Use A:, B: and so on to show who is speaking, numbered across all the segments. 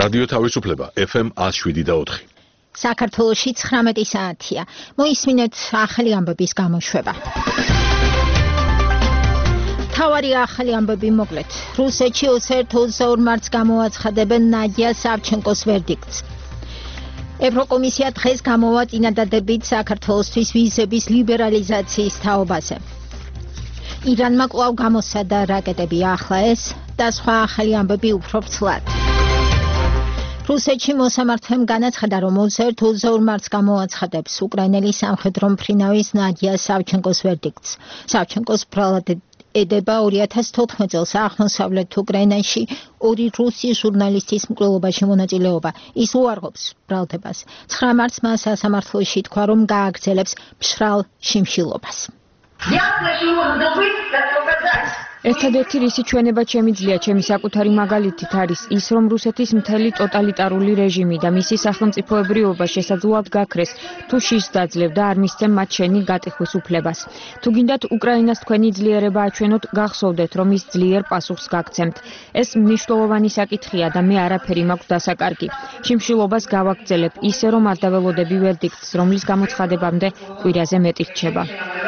A: რადიო თავისუფლება FM 107.4.
B: საქართველოში 19 საათია. მოისმინეთ ახალი ამბების გამოშვება. თავარი ახალი ამბები მოკლედ. რუსეთში 21-22 მარტს გამოაცხადებენ ნადია სავჩენკოს ვერდიქტს. ევროკომისია დღეს გამოვა წინადადებით საქართველოსთვის ვიზების ლიბერალიზაციის თაობაზე. ირანმა კვლავ გამოსცადა რაკეტები ახლა ეს და სხვა ახალი ამბები უფრო ვრცლად. რუსეთში მოსამართლემ განაცხადა, რომ 21-22 მარტს გამოაცხადებს უკრაინელი სამხედრო მფრინავის ნადია სავჩენკოს ვერდიქტს. სავჩენკოს ბრალად ედება 2014 წელს აღმოსავლეთ უკრაინაში ორი რუსი ჟურნალისტის მკვლელობაში მონაწილეობა. ის უარყოფს ბრალდებას. 9 მარტს მას სასამართლოში თქვა, რომ გააგრძელებს მშრალ შიმშილობას.
C: ერთადერთი რისი ჩვენება შემიძლია ჩემი საკუთარი მაგალითით არის ის, რომ რუსეთის მთელი ტოტალიტარული რეჟიმი და მისი სახელმწიფოებრიობა შესაძლოა გაქრეს, თუ შიშს დაძლევ და არ მისცემ მათ შენი გატეხვის უფლებას. თუ გინდათ უკრაინას თქვენი ძლიერება აჩვენოთ, გახსოვდეთ, რომ ის ძლიერ პასუხს გაგცემთ. ეს მნიშვნელოვანი საკითხია და მე არაფერი მაქვს დასაკარგი. შიმშილობას გავაგრძელებ ისე, რომ არ დაველოდები ვერდიქტს, რომლის გამოცხადებამდე კვირაზე მეტი რჩება.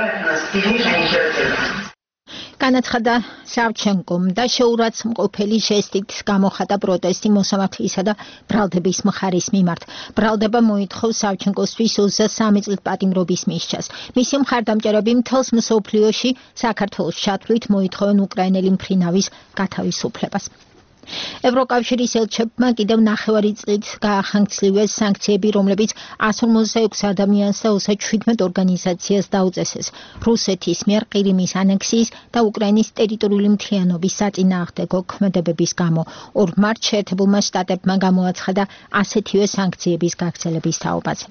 C: განაცხადა სავჩენკომ და შეურაცხმყოფელი ჟესტით გამოხატა პროტესტი მოსამართლისა და ბრალდების მხარის მიმართ. ბრალდება მოითხოვს სავჩენკოსთვის 23 წლით პატიმრობის მისჯას. მისი მხარდამჭერები მთელს მსოფლიოში საქართველოს ჩათვლით მოითხოვენ უკრაინელი მფრინავის გათავისუფლებას. ევროკავშირის ელჩებმა კიდევ 9 წლით გაახანგცლივეს სანქციები, რომლებიც 156 ადამიანს და 27 ორგანიზაციას დაუწესეს რუსეთის მიერ ყირიმის ანექსიის და უკრაინის ტერიტორიული მთლიანობის საწინააღმდეგო ქმედებების გამო. 2 მარტს შეერთებულმა შტატებმა გამოაცხადა ასეთივე სანქციების გაგრძელების თაობაზე.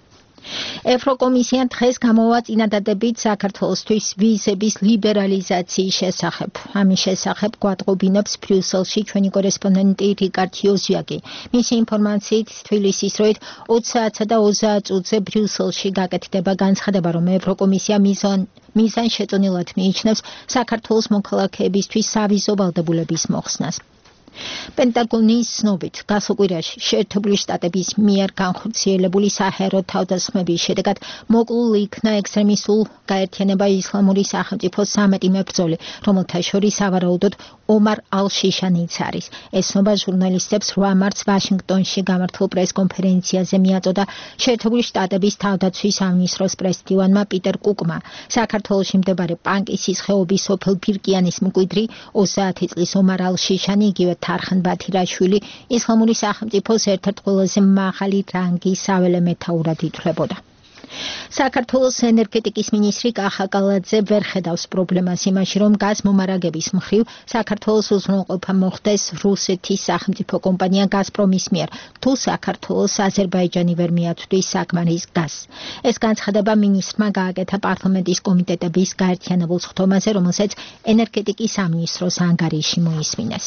C: ევროკომისია დღეს გამოვა წინადადებით საქართველოსთვის ვიზების ლიბერალიზაციის შესახებ. ამის შესახებ გვატყობინებს ბრიუსელში ჩვენი კორესპონდენტი რიკარდ იოზიაკი. მისი ინფორმაციით თბილისის დროით 20 საათსა და 30 წუთზე ბრიუსელში გაკეთდება განცხადება, რომ ევროკომისია მიზანშეწონილად მიიჩნევს საქართველოს მოქალაქეებისთვის სავიზო ვალდებულების მოხსნას. პენტაგონის ცნობით, გასულ კვირაში შეერთებული შტატების მიერ განხორციელებული საჰაერო თავდასხმების შედეგად მოკლულ იქნა ექსტრემისტულ გაერთიანება ისლამური სახელმწიფოს 13 მებრძოლი, რომელთა შორის სავარაუდოდ ომარ ალ-შიშანიც არის. ეს ცნობა ჟურნალისტებს 8 მარტს ვაშინგტონში გამართულ პრესკონფერენციაზე მიაწოდა შეერთებული შტატების თავდაცვის სამინისტროს პრესდივანმა პიტერ კუკმა. საქართველოში მდებარე პანკისის ხეობის სოფელ ფირკიანის მკვიდრი 30 წლის ომარ ალ-შიშანი იგივე თარხან ბათირაშვილი ისლამური სახელმწიფოს ერთ-ერთ ყველაზე მაღალი რანგის საველე მეთაურად ითვლებოდა. საქართველოს ენერგეტიკის მინისტრი კახა კალაძე ვერ ხედავს პრობლემას იმაში, რომ გაზ მომარაგების მხრივ საქართველოს უზრუნველყოფა მოხდეს რუსეთის სახელმწიფო კომპანია გაზპრომის მიერ, თუ საქართველოს აზერბაიჯანი ვერ მიაწვდის საკმარის გაზს. ეს განცხადება მინისტრმა გააკეთა პარლამენტის კომიტეტების გაერთიანებულ სხდომაზე, რომელსაც ენერგეტიკის სამინისტროს ანგარიში მოისმინეს.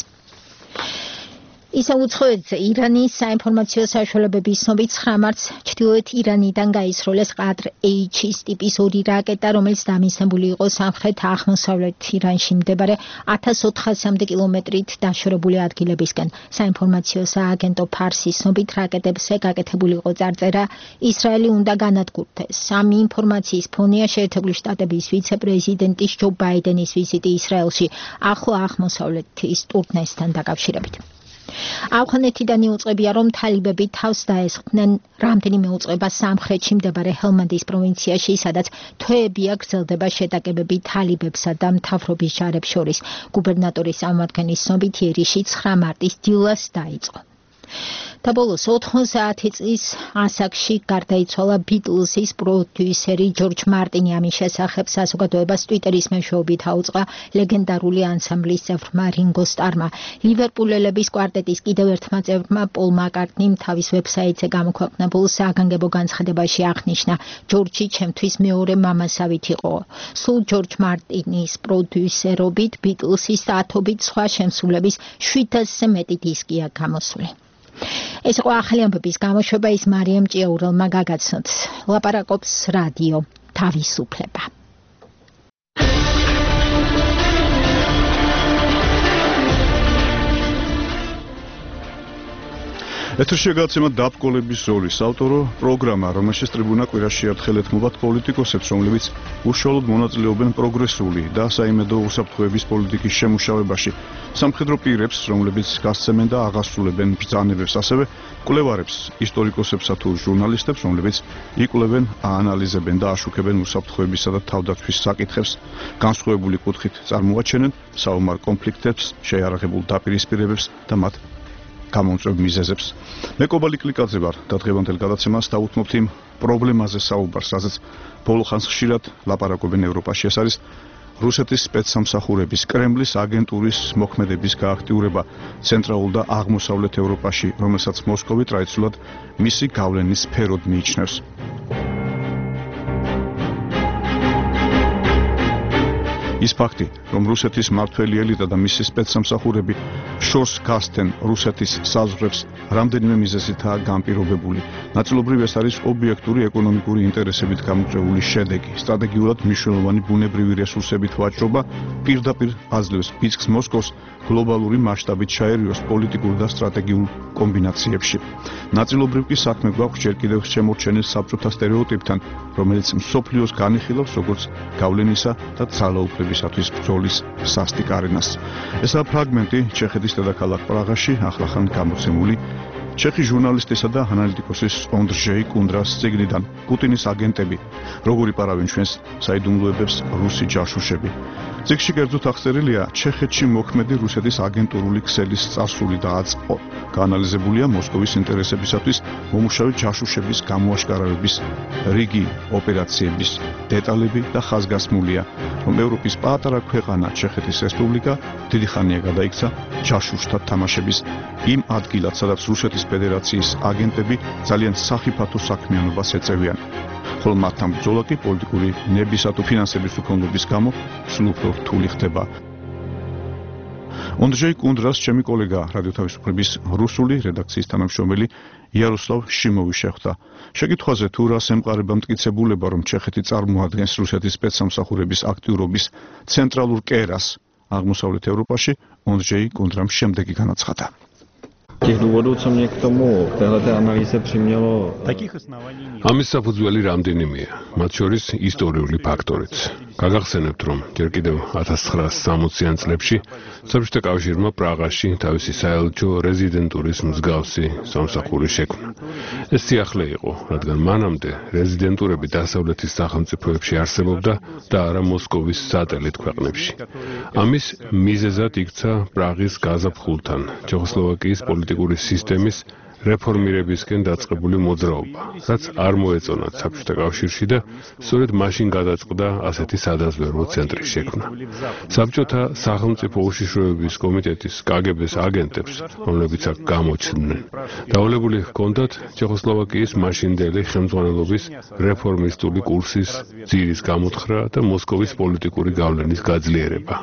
C: ისევ უცხოეთზე ირანის საინფორმაციო საშუალებების ცნობით 9 მარტს ჩრდილოეთ ირანიდან გაისროლეს ყადრ-H-ის ტიპის 2 რაკეტა, რომელიც დამისნებული იყო სამხრეთ აღმოსავლეთ ირანში მდებარე 1400-მდე კილომეტრით დაშორებული ადგილებისკენ. საინფორმაციო სააგენტო ფარსის ცნობით რაკეტებზე გაკეთებული იყო წარწერა ისრაელი უნდა განადგურდეს. ამ ინფორმაციის ფონია შეერთებული შტატების ვიცე-პრეზიდენტის ჯო ბაიდენის ვიზიტი ისრაელში ახლო აღმოსავლეთის ტურნესთან დაკავშირებით. ავღანეთიდან იუწყებია, რომ თალიბები თავს დაესხდნენ რამდენიმე უწყება სამხრეთში მდებარე ჰელმანდის პროვინციაში, სადაც თვეებია გრძელდება შეტაკებები თალიბებსა და მთავრობის ჯარებს შორის. გუბერნატორის წარმომადგენლის ცნობით იერიში 9 მარტის დილას დაიწყო. და ბოლოს 90 წლის ასაკში გარდაიცვალა ბიტლზის პროდიუსერი ჯორჯ მარტინი. ამის შესახებ საზოგადოებას ტვიტერის მეშვეობით აუწყა ლეგენდარული ანსამბლის წევრმა რინგო სტარმა. ლივერპულელების კვარტეტის კიდევ ერთმა წევრმა პოლ მაკარტნიმ თავის ვებსაიტზე გამოქვეყნებულ საგანგებო განცხადებაში აღნიშნა, ჯორჯი ჩემთვის მეორე მამასავით იყო. სულ ჯორჯ მარტინის პროდიუსერობით ბიტლსის და ათობით სხვა შემსრულების 700-ზე მეტი დისკია გამოსული. ეს იყო ახალი ამბების გამოშვება, ის მარიამ ჭიაურელმა გაგაცნოთ. ლაპარაკობს რადიო თავისუფლება.
D: ეთერში გაცემა დაბკოლების ზოლის ავტორო პროგრამა, რომელშიც ტრიბუნა კვირაში ერთხელ ეთმობათ პოლიტიკოსებს, რომლებიც უშუალოდ მონაწილეობენ პროგრესული და საიმედო უსაფრთხოების პოლიტიკის შემუშავებაში, სამხედრო პირებს, რომლებიც გასცემენ და აღასრულებენ ბრძანებებს, ასევე კვლევარებს, ისტორიკოსებსა თუ ჟურნალისტებს, რომლებიც იკვლევენ, აანალიზებენ და აშუქებენ უსაფრთხოებისა და თავდაცვის საკითხებს, განსხვავებული კუთხით წარმოაჩენენ საომარ კონფლიქტებს, შეიარაღებულ დაპირისპირებებს და მათ გამომწვევ მიზეზებს. მე კობალი კლიკაძე ვარ და დღევანდელ გადაცემას დავუთმობთ იმ პრობლემაზე საუბარს, რაზეც ბოლო ხანს ხშირად ლაპარაკობენ ევროპაში. ეს არის რუსეთის სპეცსამსახურების, კრემლის აგენტურის მოქმედების გააქტიურება ცენტრალურ და აღმოსავლეთ ევროპაში, რომელსაც მოსკოვი ტრადიციულად მისი გავლენის სფეროდ მიიჩნევს. ის ფაქტი, რომ რუსეთის მმართველი ელიტა და მისი სპეცსამსახურები შორს გასცენ რუსეთის საზღვრებს, რამდენიმე მიზეზითაა განპირობებული. ნაწილობრივ ეს არის ობიექტური ეკონომიკური ინტერესებით გამოწვეული შედეგი. სტრატეგიულად მნიშვნელოვანი ბუნებრივი რესურსებით ვაჭრობა პირდაპირ აძლევს ბიცკს მოსკოვს გლობალური მასშტაბით ჩაერიოს პოლიტიკურ და სტრატეგიულ კომბინაციებში. ნაწილობრივ კი საქმე გვაქვს ჯერ კიდევ შემორჩენილ საბჭოთა სტერეოტიპთან, რომელიც მსოფლიოს განიხილავს როგორც გავლენისა და ძალაუფლებისათვის ბრძოლის სასტიკ არენას. ესაა ფრაგმენტი ჩეხეთის დედაქალაქ პრაღაში ახლახან გამოცემული ჩეხი ჟურნალისტისა და ანალიტიკოსის ონდრჟეი კუნდრას წიგნიდან პუტინის აგენტები, როგორ იპარავენ ჩვენს საიდუმლოებებს რუსი ჯაშუშები. წიგნში კერძოდ აღწერილია ჩეხეთში მოქმედი რუსეთის აგენტურული ქსელის წარსული და აწმყო. გაანალიზებულია მოსკოვის ინტერესებისათვის მომუშავე ჯაშუშების გამოაშკარავების რიგი ოპერაციების დეტალები და ხაზგასმულია, რომ ევროპის პატარა ქვეყანა ჩეხეთის რესპუბლიკა დიდი ხანია გადაიქცა ჯაშუშთა თამაშების იმ ადგილად, სადაც რუსეთის ფედერაციის აგენტები ძალიან სახიფათო საქმიანობას ეწევიან. ხოლო მათთან ბრძოლა კი პოლიტიკური ნებისა თუ ფინანსების უქონლობის გამო სულ უფრო რთული ხდება. ონდრჟეი კუნდრას ჩემი კოლეგა რადიო თავისუფლების რუსული რედაქციის თანამშრომელი იაროსლავ შიმოვი შეხვდა. შეკითხვაზე თუ რას ემყარება მტკიცებულება, რომ ჩეხეთი წარმოადგენს რუსეთის სპეცსამსახურების აქტიურობის ცენტრალურ კერას აღმოსავლეთ ევროპაში, ონდრჟეი კუნდრამ შემდეგი განაცხადა.
E: Těch důvodů, co mě k tomu k téhleté analýze přimělo,
A: ამის საფუძველი რამდენიმეა, მათ შორის ისტორიული ფაქტორიც. გაგახსენებთ, რომ ჯერ კიდევ 1960-იან წლებში საბჭოთა კავშირმა პრაღაში თავისი საელჩო რეზიდენტურის მსგავსი სამსახური შექმნა. ეს სიახლე იყო, რადგან მანამდე რეზიდენტურები დასავლეთის სახელმწიფოებში არსებობდა და არა მოსკოვის სატელიტ ქვეყნებში. ამის მიზეზად იქცა პრაღის გაზაფხულთან ჩეხოსლოვაკიის პოლიტიკური სისტემის რეფორმირებისკენ დაწყებული მოძრაობა, რაც არ მოეწონათ საბჭოთა კავშირში და სწორედ მაშინ გადაწყდა ასეთი სადაზვერვო ცენტრის შექმნა. საბჭოთა სახელმწიფო უშიშროების კომიტეტის კგბ-ს აგენტებს, რომლებიც აქ გამოჩნდნენ, დავალებული ჰქონდათ ჩეხოსლოვაკიის მაშინდელი ხელმძღვანელობის რეფორმისტული კურსის ძირის გამოთხრა და მოსკოვის პოლიტიკური გავლენის გაძლიერება.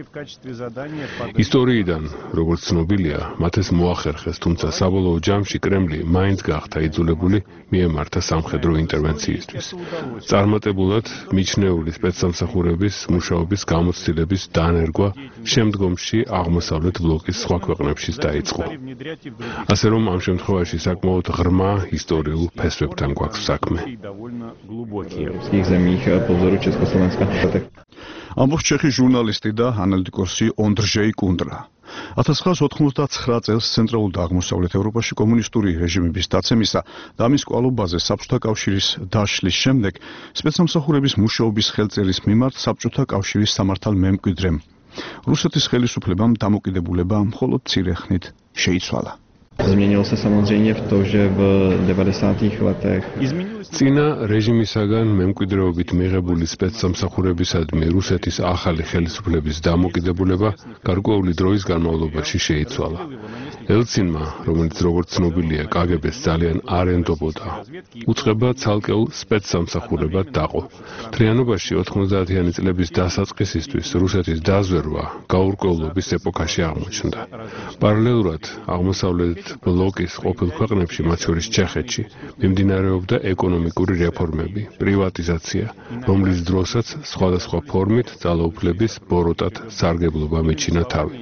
A: ისტორიიდან, როგორც ცნობილია, მათ ეს მოახერხეს, თუმცა საბოლოო ჯამში კრემლი მაინც გახდა იძულებული მიემართა სამხედრო ინტერვენციისთვის. წარმატებულად მიჩნეული სპეცსამსახურების მუშაობის გამოცდილების დანერგვა შემდგომში აღმოსავლეთ ბლოკის სხვა ქვეყნებშიც დაიწყო. ასე რომ ამ შემთხვევაში საკმაოდ ღრმა ისტორიულ ფესვებთან გვაქვს საქმე.
D: ამბობს ჩეხი ჟურნალისტი და ანალიტიკოსი ონდრჟეი კუნდრა. 1989 წელს ცენტრალურ და აღმოსავლეთ ევროპაში კომუნისტური რეჟიმების დაცემისა და ამის კვალობაზე საბჭოთა კავშირის დაშლის შემდეგ სპეცსამსახურების მუშაობის ხელწერის მიმართ საბჭოთა კავშირის სამართალ მემკვიდრემ რუსეთის ხელისუფლებამ დამოკიდებულება მხოლოდ მცირე ხნით შეიცვალა.
E: Změnilo se samozřejmě v to, že v 90. letech
A: წინა რეჟიმისაგან მემკვიდრეობით მიღებული სპეცსამსახურებისადმი რუსეთის ახალი ხელისუფლების დამოკიდებულება გარკვეული დროის განმავლობაში შეიცვალა. ელცინმა, რომელიც როგორც ცნობილია კგბ-ს ძალიან არ ენდობოდა, უწყება ცალკეულ სპეცსამსახურებად დაყო. მთლიანობაში 90-იანი წლების დასაწყისისთვის რუსეთის დაზვერვა გაურკვევლობის ეპოქაში აღმოჩნდა. პარალელურად აღმოსავლეთ ბლოკის ყოფილ ქვეყნებში, მათ შორის ჩეხეთში, მიმდინარეობდა ეკონომიკური რეფორმები, პრივატიზაცია, რომლის დროსაც სხვადასხვა ფორმით ძალაუფლების ბოროტად სარგებლობა მიჩინა თავი.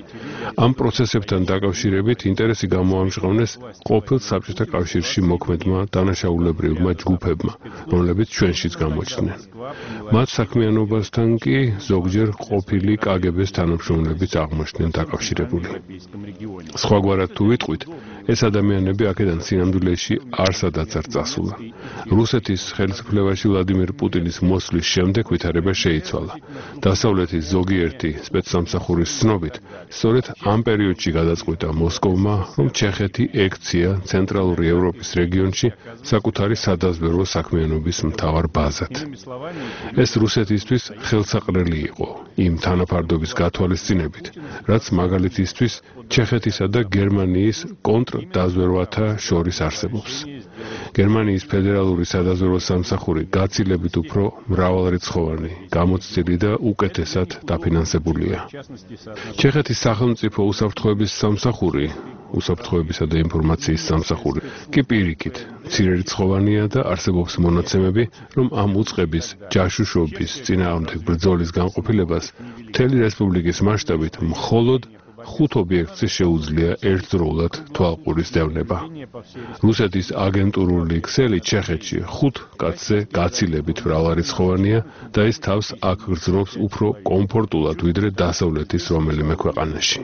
A: ამ პროცესებთან დაკავშირებით ინტერესი გამოამჟღავნეს ყოფილ საბჭოთა კავშირში მოქმედმა დანაშაულებრივმა ჯგუფებმა, რომლებიც ჩვენშიც გამოჩნდნენ. მათ საქმიანობასთან კი ზოგჯერ ყოფილი კგბ-ს თანამშრომლებიც აღმოჩნდნენ დაკავშირებული. სხვაგვარად თუ ვიტყვით, ეს ადამიანები აქედან სინამდვილეში არსადაც არ წასულა. რუსეთის ხელისუფლებაში ვლადიმერ პუტინის მოსვლის შემდეგ ვითარება შეიცვალა. დასავლეთის ზოგიერთი სპეცსამსახურის ცნობით, სწორედ ამ პერიოდში გადაწყვიტა მოსკოვმა, რომ ჩეხეთი ექცია ცენტრალური ევროპის რეგიონში საკუთარი სადაზვერვო საქმიანობის მთავარ ბაზად. ეს რუსეთისთვის ხელსაყრელი იყო იმ თანაფარდობის გათვალისწინებით, რაც მაგალითისთვის ჩეხეთისა და გერმანიის კონტრდაზვერვათა შორის არსებობს. გერმანიის ფედერალური სადაზვერვო სამსახური გაცილებით უფრო მრავალრიცხოვანი, გამოცდილი და უკეთესად დაფინანსებულია. ჩეხეთის სახელმწიფო უსაფრთხოების სამსახური, უსაფრთხოებისა და ინფორმაციის სამსახური კი პირიქით მცირერიცხოვანია და არსებობს მონაცემები, რომ ამ უწყების ჯაშუშობის წინააღმდეგ ბრძოლის განყოფილებას მთელი რესპუბლიკის მასშტაბით მხოლოდ 5 ობიექტზე შეუძლია ერთდროულად თვალყურის დევნება. რუსეთის აგენტურული ქსელი ჩეხეთში 5 კაცზე გაცილებით მრავალრიცხოვანია და ის თავს აქ გრძნობს უფრო კომფორტულად ვიდრე დასავლეთის რომელიმე ქვეყანაში.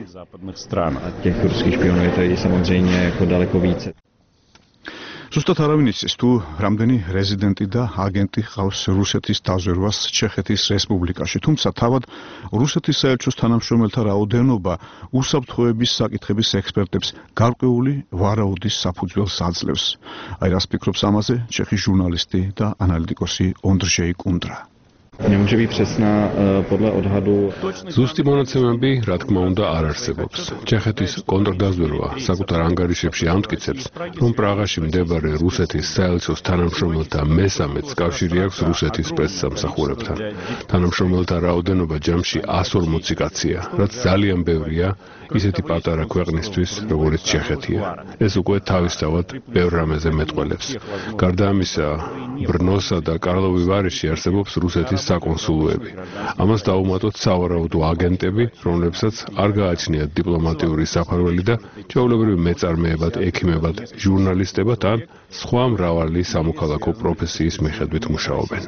D: ზუსტად არავინ იცის თუ რამდენი რეზიდენტი და აგენტი ჰყავს რუსეთის დაზვერვას ჩეხეთის რესპუბლიკაში, თუმცა თავად რუსეთის საელჩოს თანამშრომელთა რაოდენობა უსაფრთხოების საკითხების ექსპერტებს გარკვეული ვარაუდის საფუძველს აძლევს. აი რას ფიქრობს ამაზე ჩეხის ჟურნალისტი და ანალიტიკოსი ონდრჟეი კუნდრა.
E: Nemůže být přesná podle odhadu.
A: Ზუსტი მონაცემები, რა თქმა უნდა, არ არსებობს. ჩეხეთის კონტრდაზვერვა საკუთარ ანგარიშებში ამტკიცებს, რომ პრაღაში მდებარე რუსეთის საელჩოს თანამშრომელთა მესამედს კავშირი აქვს რუსეთის სპეცსამსახურებთან. თანამშრომელთა რაოდენობა ჯამში 140 კაცია, რაც ძალიან ბევრია ისეთი პატარა ქვეყნისთვის, როგორც ჩეხეთია. ეს უკვე თავისთავად ბევრ რამეზე მეტყველებს. გარდა ამისა, ბრნოსა და კარლოვი ვარეში არსებობს რუსეთის საკონსულოები. ამას დაუმატოთ სავარაუდო აგენტები, რომლებსაც არ გააჩნიათ დიპლომატიური საფარველი და ჩვეულებრივ მეწარმეებად, ექიმებად, ჟურნალისტებად ან სხვა მრავალი სამოქალაქო პროფესიის მიხედვით მუშაობენ.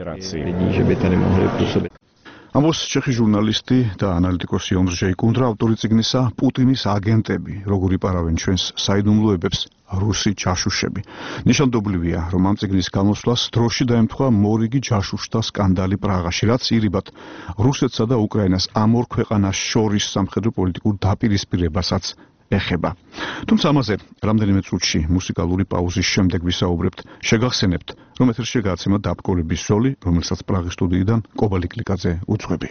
D: ამბობს ჩეხი ჟურნალისტი და ანალიტიკოსი ონდრჟეი კუნდრა, ავტორი წიგნისა პუტინის აგენტები, როგორ იპარავენ ჩვენს საიდუმლოებებს რუსი ჯაშუშები. ნიშანდობლივია, რომ ამ წიგნის გამოსვლას დროში დაემთხვა მორიგი ჯაშუშთა სკანდალი პრაღაში, რაც ირიბად რუსეთსა და უკრაინას ამ ორ ქვეყანას შორის სამხედრო პოლიტიკურ დაპირისპირებასაც ეხება. თუმცა ამაზე რამდენიმე წუთში მუსიკალური პაუზის შემდეგ ვისაუბრებთ. შეგახსენებთ, რომ ეთერში გააცემა დაბკოლების ზოლი, რომელსაც პრაღის სტუდიიდან კობალი კლიკაძე უძღვები.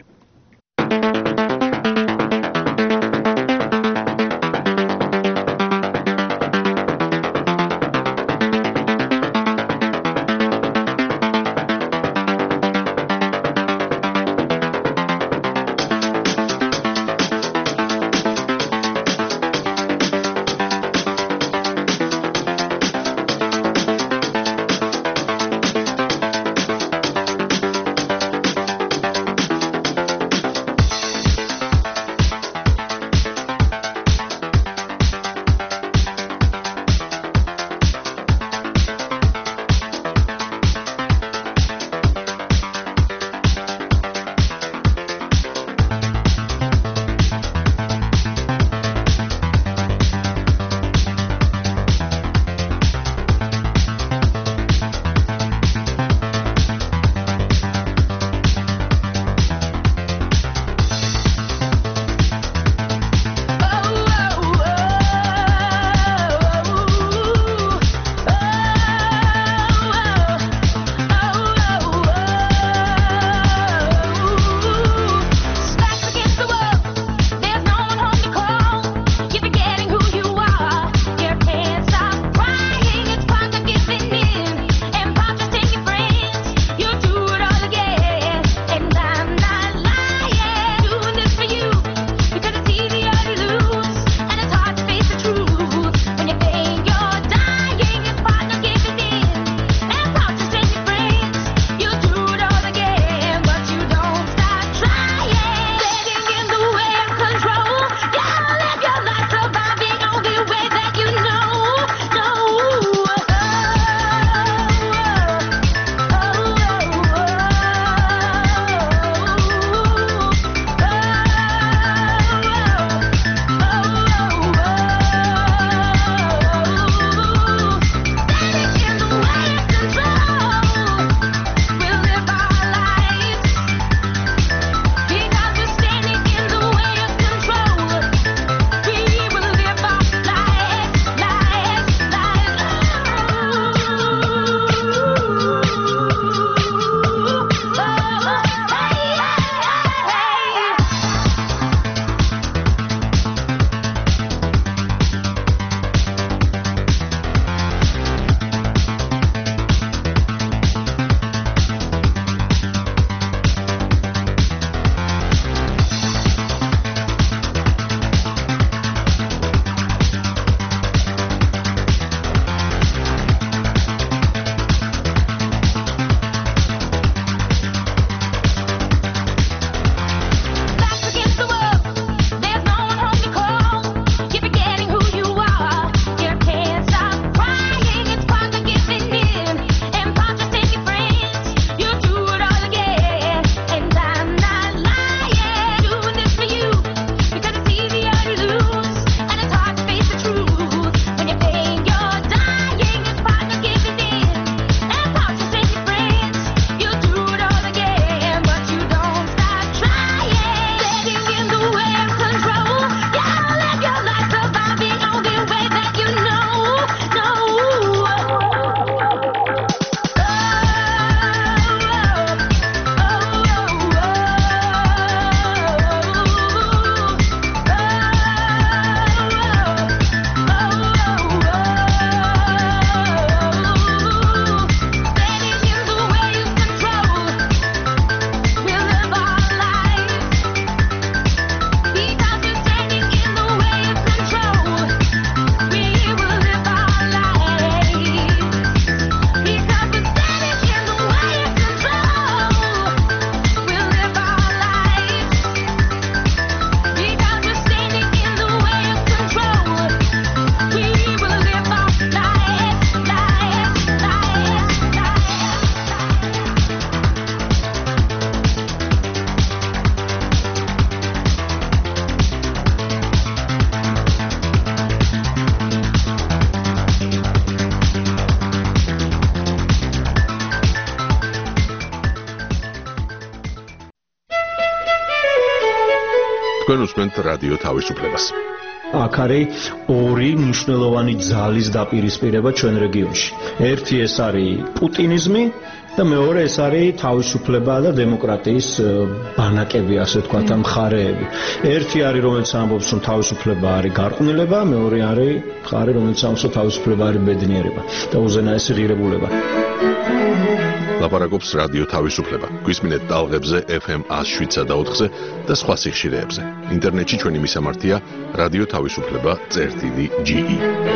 F: თქვენ უსმენთ რადიო თავისუფლებას.
G: აქ არის ორი მნიშვნელოვანი ძალის დაპირისპირება ჩვენ რეგიონში. ერთი ეს არის პუტინიზმი და მეორე ეს არის თავისუფლება და დემოკრატიის ბანაკები, ასე ვთქვათ, მხარეები. ერთი არის, რომელიც ამბობს, რომ თავისუფლება არის გარყვნილება, მეორე არის მხარე, რომელიც ამბობს, რომ თავისუფლება არის ბედნიერება და უზენაესი ღირებულება.
F: ლაპარაკობს რადიო თავისუფლება. გვისმინეთ ტალღებზე FM 107.4-ზე და სხვა სიხშირეებზე. ინტერნეტში ჩვენი მისამართია რადიო თავისუფლება.ge.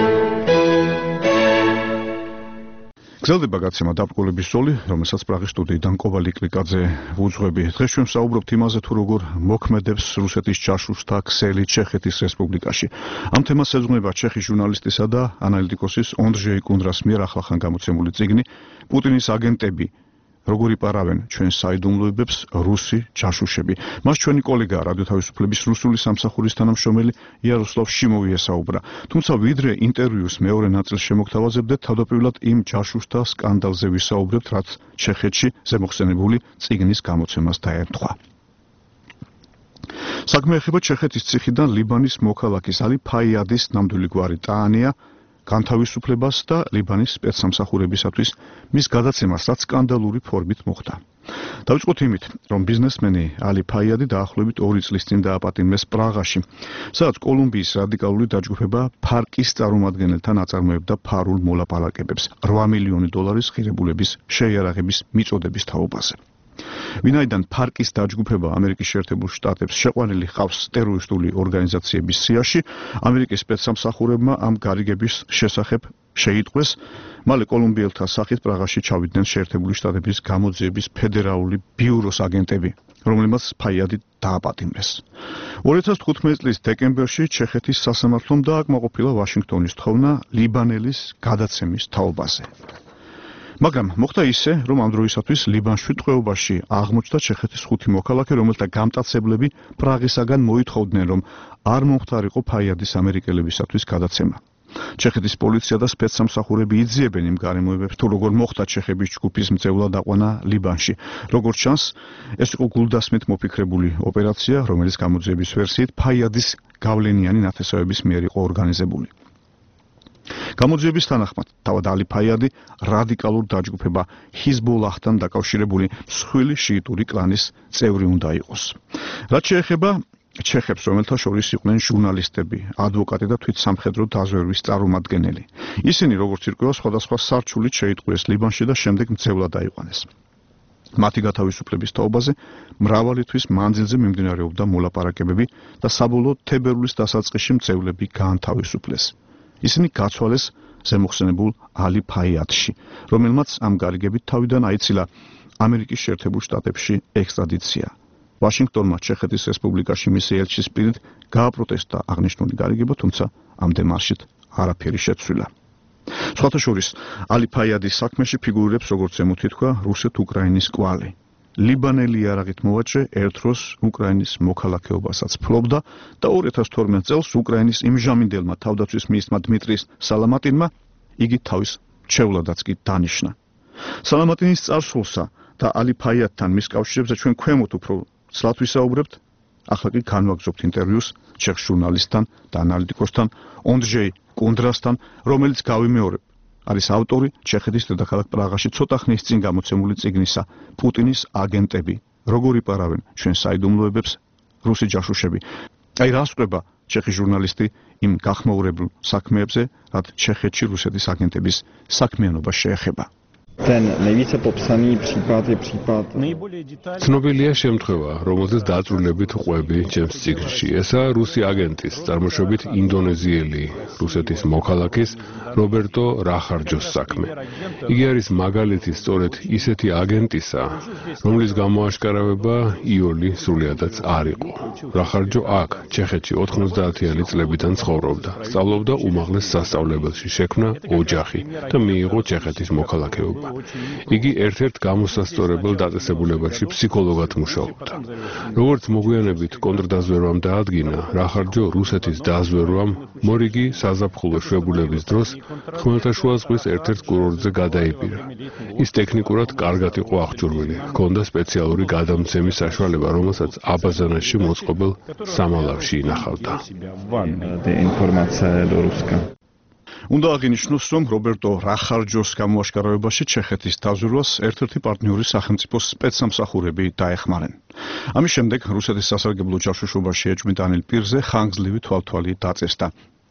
D: გრძელდება გაცემა დაბრკოლების ზოლი, რომელსაც პრაღის სტუდიიდან კოვალ იკლიკაძე ვუძღვები. დღეს ჩვენ ვსაუბრობთ იმაზე, თუ როგორ მოქმედებს რუსეთის ჯაშუშთა ქსელი ჩეხეთის რესპუბლიკაში. ამ თემას ეძღვნება ჩეხის ჟურნალისტისა და ანალიტიკოსის ონდრჟეი კუნდრას მიერ ახლახან გამოცემული წიგნი „პუტინის აგენტები როგორ იპარავენ ჩვენს საიდუმლოებებს რუსი ჯაშუშები“. მას ჩვენი კოლეგა რადიო თავისუფლების რუსული სამსახურის თანამშრომელი იაროსლავ შიმოვი ესაუბრა. თუმცა ვიდრე ინტერვიუს მეორე ნაწილს შემოგთავაზებდეთ, თავდაპირველად იმ ჯაშუშთა სკანდალზე ვისაუბრებთ, რაც ჩეხეთში ზემოხსენებული წიგნის გამოცემას დაემთხვა. საქმე ეხება ჩეხეთის ციხიდან ლიბანის მოქალაქის ალი ფაიადის ნამდვილი გვარი ტაანია განთავისუფლებას და ლიბანის სპეცსამსახურებისათვის მის გადაცემას, რაც სკანდალური ფორმით მოხდა. დავიწყოთ იმით, რომ ბიზნესმენი ალი ფაიადი დაახლოებით 2 წლის წინ დააპატიმრეს პრაღაში, სადაც კოლუმბიის რადიკალური დაჯგუფება ფარკის წარმომადგენელთან აწარმოებდა ფარულ მოლაპარაკებებს 8 მილიონი დოლარის ღირებულების შეიარაღების მიწოდების თაობაზე. ვინაიდან ფარკის დაჯგუფება ამერიკის შეერთებულ შტატებს შეყვანილი ჰყავს ტერორისტული ორგანიზაციების სიაში, ამერიკის სპეცსამსახურებმა ამ გარიგების შესახებ შეიტყვეს, მალე კოლუმბიელთა სახით პრაღაში ჩავიდნენ შეერთებული შტატების გამოძიების ფედერალური ბიუროს აგენტები, რომელმაც ფაიადი დააპატიმრეს. 2015 წლის დეკემბერში ჩეხეთის სასამართლომ დააკმაყოფილა ვაშინგტონის თხოვნა ლიბანელის გადაცემის თაობაზე. მაგრამ მოხდა ისე, რომ ამ დროისათვის ლიბანში ტყვეობაში აღმოჩნდა ჩეხეთის 5 მოქალაქე, რომელთა გამტაცებლები პრაღისაგან მოითხოვდნენ, რომ არ მომხდარიყო ფაიადის ამერიკელებისათვის გადაცემა. ჩეხეთის პოლიცია და სპეცსამსახურები იძიებენ იმ გარემოებებს, თუ როგორ მოხდა ჩეხების ჯგუფის მძევლად აყვანა ლიბანში. როგორც ჩანს, ეს იყო გულდასმით მოფიქრებული ოპერაცია, რომელიც გამოძიების ვერსიით ფაიადის გავლენიანი ნათესავების მიერ იყო ორგანიზებული. გამოძიების თანახმად, თავად ალი ფაიადი რადიკალურ დაჯგუფება ჰიზბოლაჰთან დაკავშირებული მსხვილი შიიტური კლანის წევრი უნდა იყოს. რაც შეეხება ჩეხებს, რომელთა შორის იყვნენ ჟურნალისტები, ადვოკატი და თვითსამხედრო დაზვერვის წარმომადგენელი. ისინი, როგორც ირკვევა, სხვადასხვა სარჩულით შეიტყვიეს ლიბანში და შემდეგ მძევლად დაიყვანეს. მათი გათავისუფლების თაობაზე მრავალი თვის მანძილზე მიმდინარეობდა მოლაპარაკებები და საბოლოოდ თებერვლის დასაწყისში მძევლები გაანთავისუფლეს. ისინი გაცვალეს ზემოხსენებულ ალი ფაიადში, რომელმაც ამ გარიგებით თავიდან აიცილა ამერიკის შეერთებულ შტატებში ექსტრადიცია. ვაშინგტონმა ჩეხეთის რესპუბლიკაში მისი ელჩის პირით გააპროტესტა აღნიშნული გარიგება, თუმცა ამ დემარშით არაფერი შეცვლილა. სხვათა შორის, ალი ფაიადის საქმეში ფიგურირებს, როგორც ზემოთი თქვა, რუსეთ-უკრაინის კვალი. ლიბანელი იარაღით მოვაჭრე ერთ დროს უკრაინის მოქალაქეობასაც ფლობდა და 2012 წელს უკრაინის იმჟამინდელმა თავდაცვის მინისტრმა დმიტრი სალამატინმა იგი თავის მრჩევლადაც კი დანიშნა. სალამატინის წარსულსა და ალი ფაიადთან მის კავშირებზე ჩვენ ქვემოთ უფრო ცლად ვისაუბრებთ. ახლა კი განვაგრძობთ ინტერვიუს ჩეხ ჟურნალისტთან და ანალიტიკოსთან ონდრჟეი კუნდრასთან, რომელიც გავიმეორებ, არის ავტორი ჩეხეთის დედაქალაქ პრაღაში ცოტა ხნის წინ გამოცემული წიგნისა „პუტინის აგენტები როგორ იპარავენ ჩვენს საიდუმლოებებს რუსი ჯაშუშები“. აი რა ასწრება ჩეხი ჟურნალისტი იმ გახმაურებულ საქმეებზე, რაც ჩეხეთში რუსეთის აგენტების საქმიანობა შეეხება.
E: Ten nejvíce popsaný případ je případ.
A: ცნობილია შემთხვევა, რომელზეც დაწვრილებით ყვები ჩემს წიგნში. ესაა რუსი აგენტის, წარმოშობით ინდონეზიელი, რუსეთის მოქალაქის რობერტო რახარჯოს საქმე. იგი არის მაგალითი სწორედ ისეთი აგენტისა, რომლის გამოაშკარავება იოლი სრულიადაც არ იყო. რახარჯო აქ, ჩეხეთში 90-იანი წლებიდან ცხოვრობდა. სწავლობდა უმაღლეს სასწავლებელში, შექმნა ოჯახი და მიიღო ჩეხეთის მოქალაქეობა. ითვლება. იგი ერთ-ერთ გამოსასწორებელ დაწესებულებაში ფსიქოლოგად მუშაობდა. როგორც მოგვიანებით კონტრდაზვერვამ დაადგინა, რახარჯო რუსეთის დაზვერვამ მორიგი საზაფხულო შვებულების დროს ხმელთაშუა ზღვის ერთ-ერთ კურორტზე გადაიბირა. ის ტექნიკურად კარგად იყო აღჭურვილი, ჰქონდა სპეციალური გადამცემის საშუალება, რომელსაც აბაზანაში მოწყობილ სამალავში ინახავდა.
D: უნდა აღინიშნოს, რომ რობერტო რახარჯოს გამოაშკარავებაში ჩეხეთის დაზვერვას ერთ-ერთი პარტნიორი სახელმწიფოს სპეცსამსახურები დაეხმარნენ. ამის შემდეგ რუსეთის სასარგებლო ჯაშუშობაში ეჭვმიტანილ პირზე ხანგრძლივი თვალთვალი დაწესდა.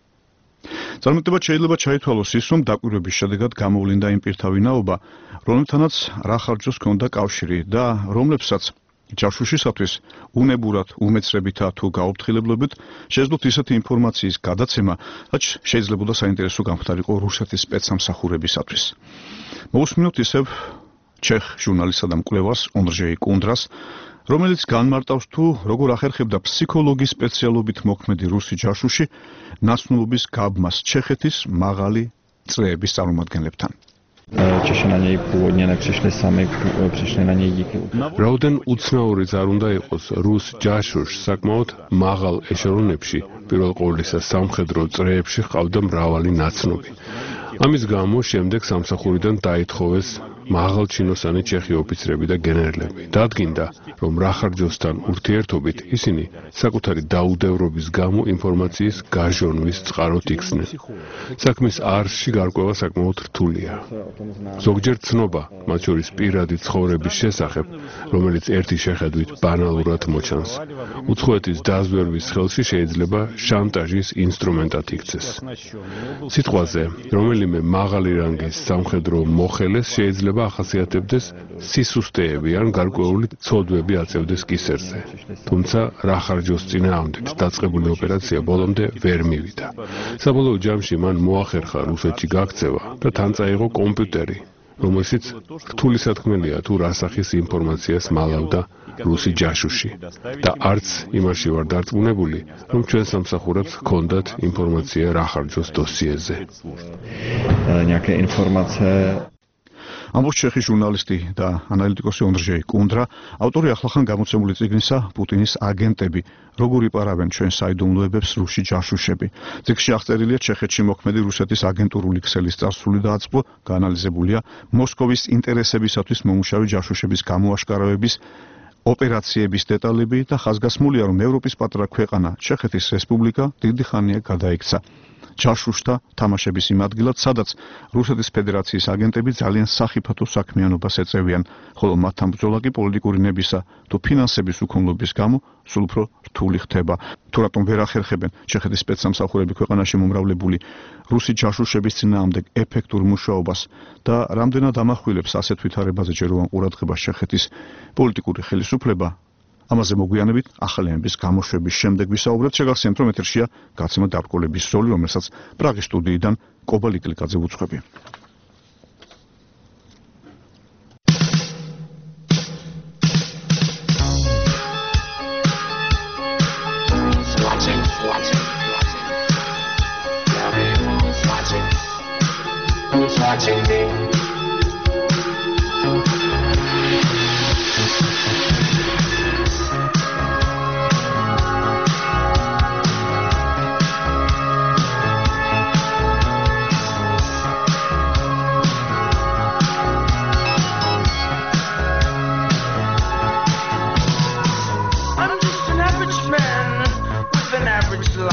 D: წარმატებად შეიძლება ჩაითვალოს ის, რომ დაკვირვების შედეგად გამოვლინდა იმ პირთა ვინაობა, რომლებთანაც რახარჯოს ჰქონდა კავშირი და რომლებსაც ჯაშუშისათვის უნებურად, უმეცრებითა თუ გაუფრთხილებლობით შეძლოთ ისეთი ინფორმაციის გადაცემა, რაც შეიძლებოდა საინტერესო გამხდარიყო რუსეთის სპეცსამსახურებისათვის. მოусმინოთ ისევ ჩეხ ჟურნალისტსა და მკვლევარს ონდრჟეი კუნდრას, რომელიც განმარტავს თუ როგორ ახერხებდა ფსიქოლოგის სპეციალობით მოქმედი რუსი ჯაშუში ნაცნობობის გაბმას ჩეხეთის მაღალი წრეების წარმომადგენლებთან.
E: Češi na něj původně nepřišli sami, přišli na něj díky.
A: Რაუდენ უცნაურიც არ უნდა იყოს რუს ჯაშუშს საკმაოდ მაღალ ეშელონებში, პირველ ყოვლისა სამხედრო წრეებში ჰყავდა მრავალი ნაცნობი. ამის გამო შემდეგ სამსახურიდან დაითხოვეს მაღალჩინოსანი ჩეხი ოფიცრები და გენერლები. დადგინდა, რომ რახარჯოსთან ურთიერთობით ისინი საკუთარი დაუდევრობის გამო ინფორმაციის გაჟონვის წყაროთ იქცნენ. საქმის არსში გარკვევა საკმაოდ რთულია. ზოგჯერ ცნობა, მათ შორის პირადი ცხოვრების შესახებ, რომელიც ერთი შეხედვით ბანალურად მოჩანს, უცხოეთის დაზვერვის ხელში შეიძლება შანტაჟის ინსტრუმენტად იქცეს. სიტყვაზე, რომელიმე მაღალი რანგის სამხედრო მოხელეს შეიძლება ახასიათებდეს სისუსტეები ან გარკვეული ცოდვები აწევდეს კისერზე. თუმცა რახარჯოს წინააღმდეგ დაწყებული ოპერაცია ბოლომდე ვერ მივიდა. საბოლოო ჯამში მან მოახერხა რუსეთში გაქცევა და თან წაიღო კომპიუტერი, რომელშიც რთული სათქმელია თუ რა სახის ინფორმაციას მალავდა რუსი ჯაშუში და არც იმაში ვარ დარწმუნებული, რომ ჩვენ სამსახურებს ჰქონდათ ინფორმაცია რახარჯოს დოსიეზე.
E: Nějaké informace
D: ამბობს ჩეხი ჟურნალისტი და ანალიტიკოსი ონდრჟეი კუნდრა, ავტორი ახლახან გამოცემული წიგნისა პუტინის აგენტები, როგორ იპარავენ ჩვენ საიდუმლოებებს რუსი ჯაშუშები. წიგნში აღწერილია ჩეხეთში მოქმედი რუსეთის აგენტურული ქსელის წარსული და აწმყო, გაანალიზებულია მოსკოვის ინტერესებისათვის მომუშავე ჯაშუშების გამოაშკარავების ოპერაციების დეტალები და ხაზგასმულია, რომ ევროპის პატარა ქვეყანა ჩეხეთის რესპუბლიკა დიდი ხანია გადაიქცა ჯაშუშთა თამაშების იმ ადგილად, სადაც რუსეთის ფედერაციის აგენტები ძალიან სახიფათო საქმიანობას ეწევიან, ხოლო მათთან ბრძოლა კი პოლიტიკური ნებისა თუ ფინანსების უქონლობის გამო სულ უფრო რთული ხდება. თუ რატომ ვერ ახერხებენ ჩეხეთის სპეცსამსახურები ქვეყანაში მომრავლებული რუსი ჯაშუშების წინააღმდეგ ეფექტურ მუშაობას და რამდენად ამახვილებს ასეთ ვითარებაზე ჯეროვან ყურადღებას ჩეხეთის პოლიტიკური ხელისუფლება, ამაზე მოგვიანებით ახალი ამბის გამოშვების შემდეგ ვისაუბრებთ. შეგახსენებთ, რომ ეთერშია გაცემა დაბრკოლების ზოლი, რომელსაც პრაღის სტუდიიდან კობა ლიკლიკაძე უძღვები.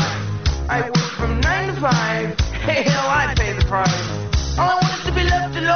H: I work from 9 to 5. Hey, hell, I pay the price. All I want is to be left alone.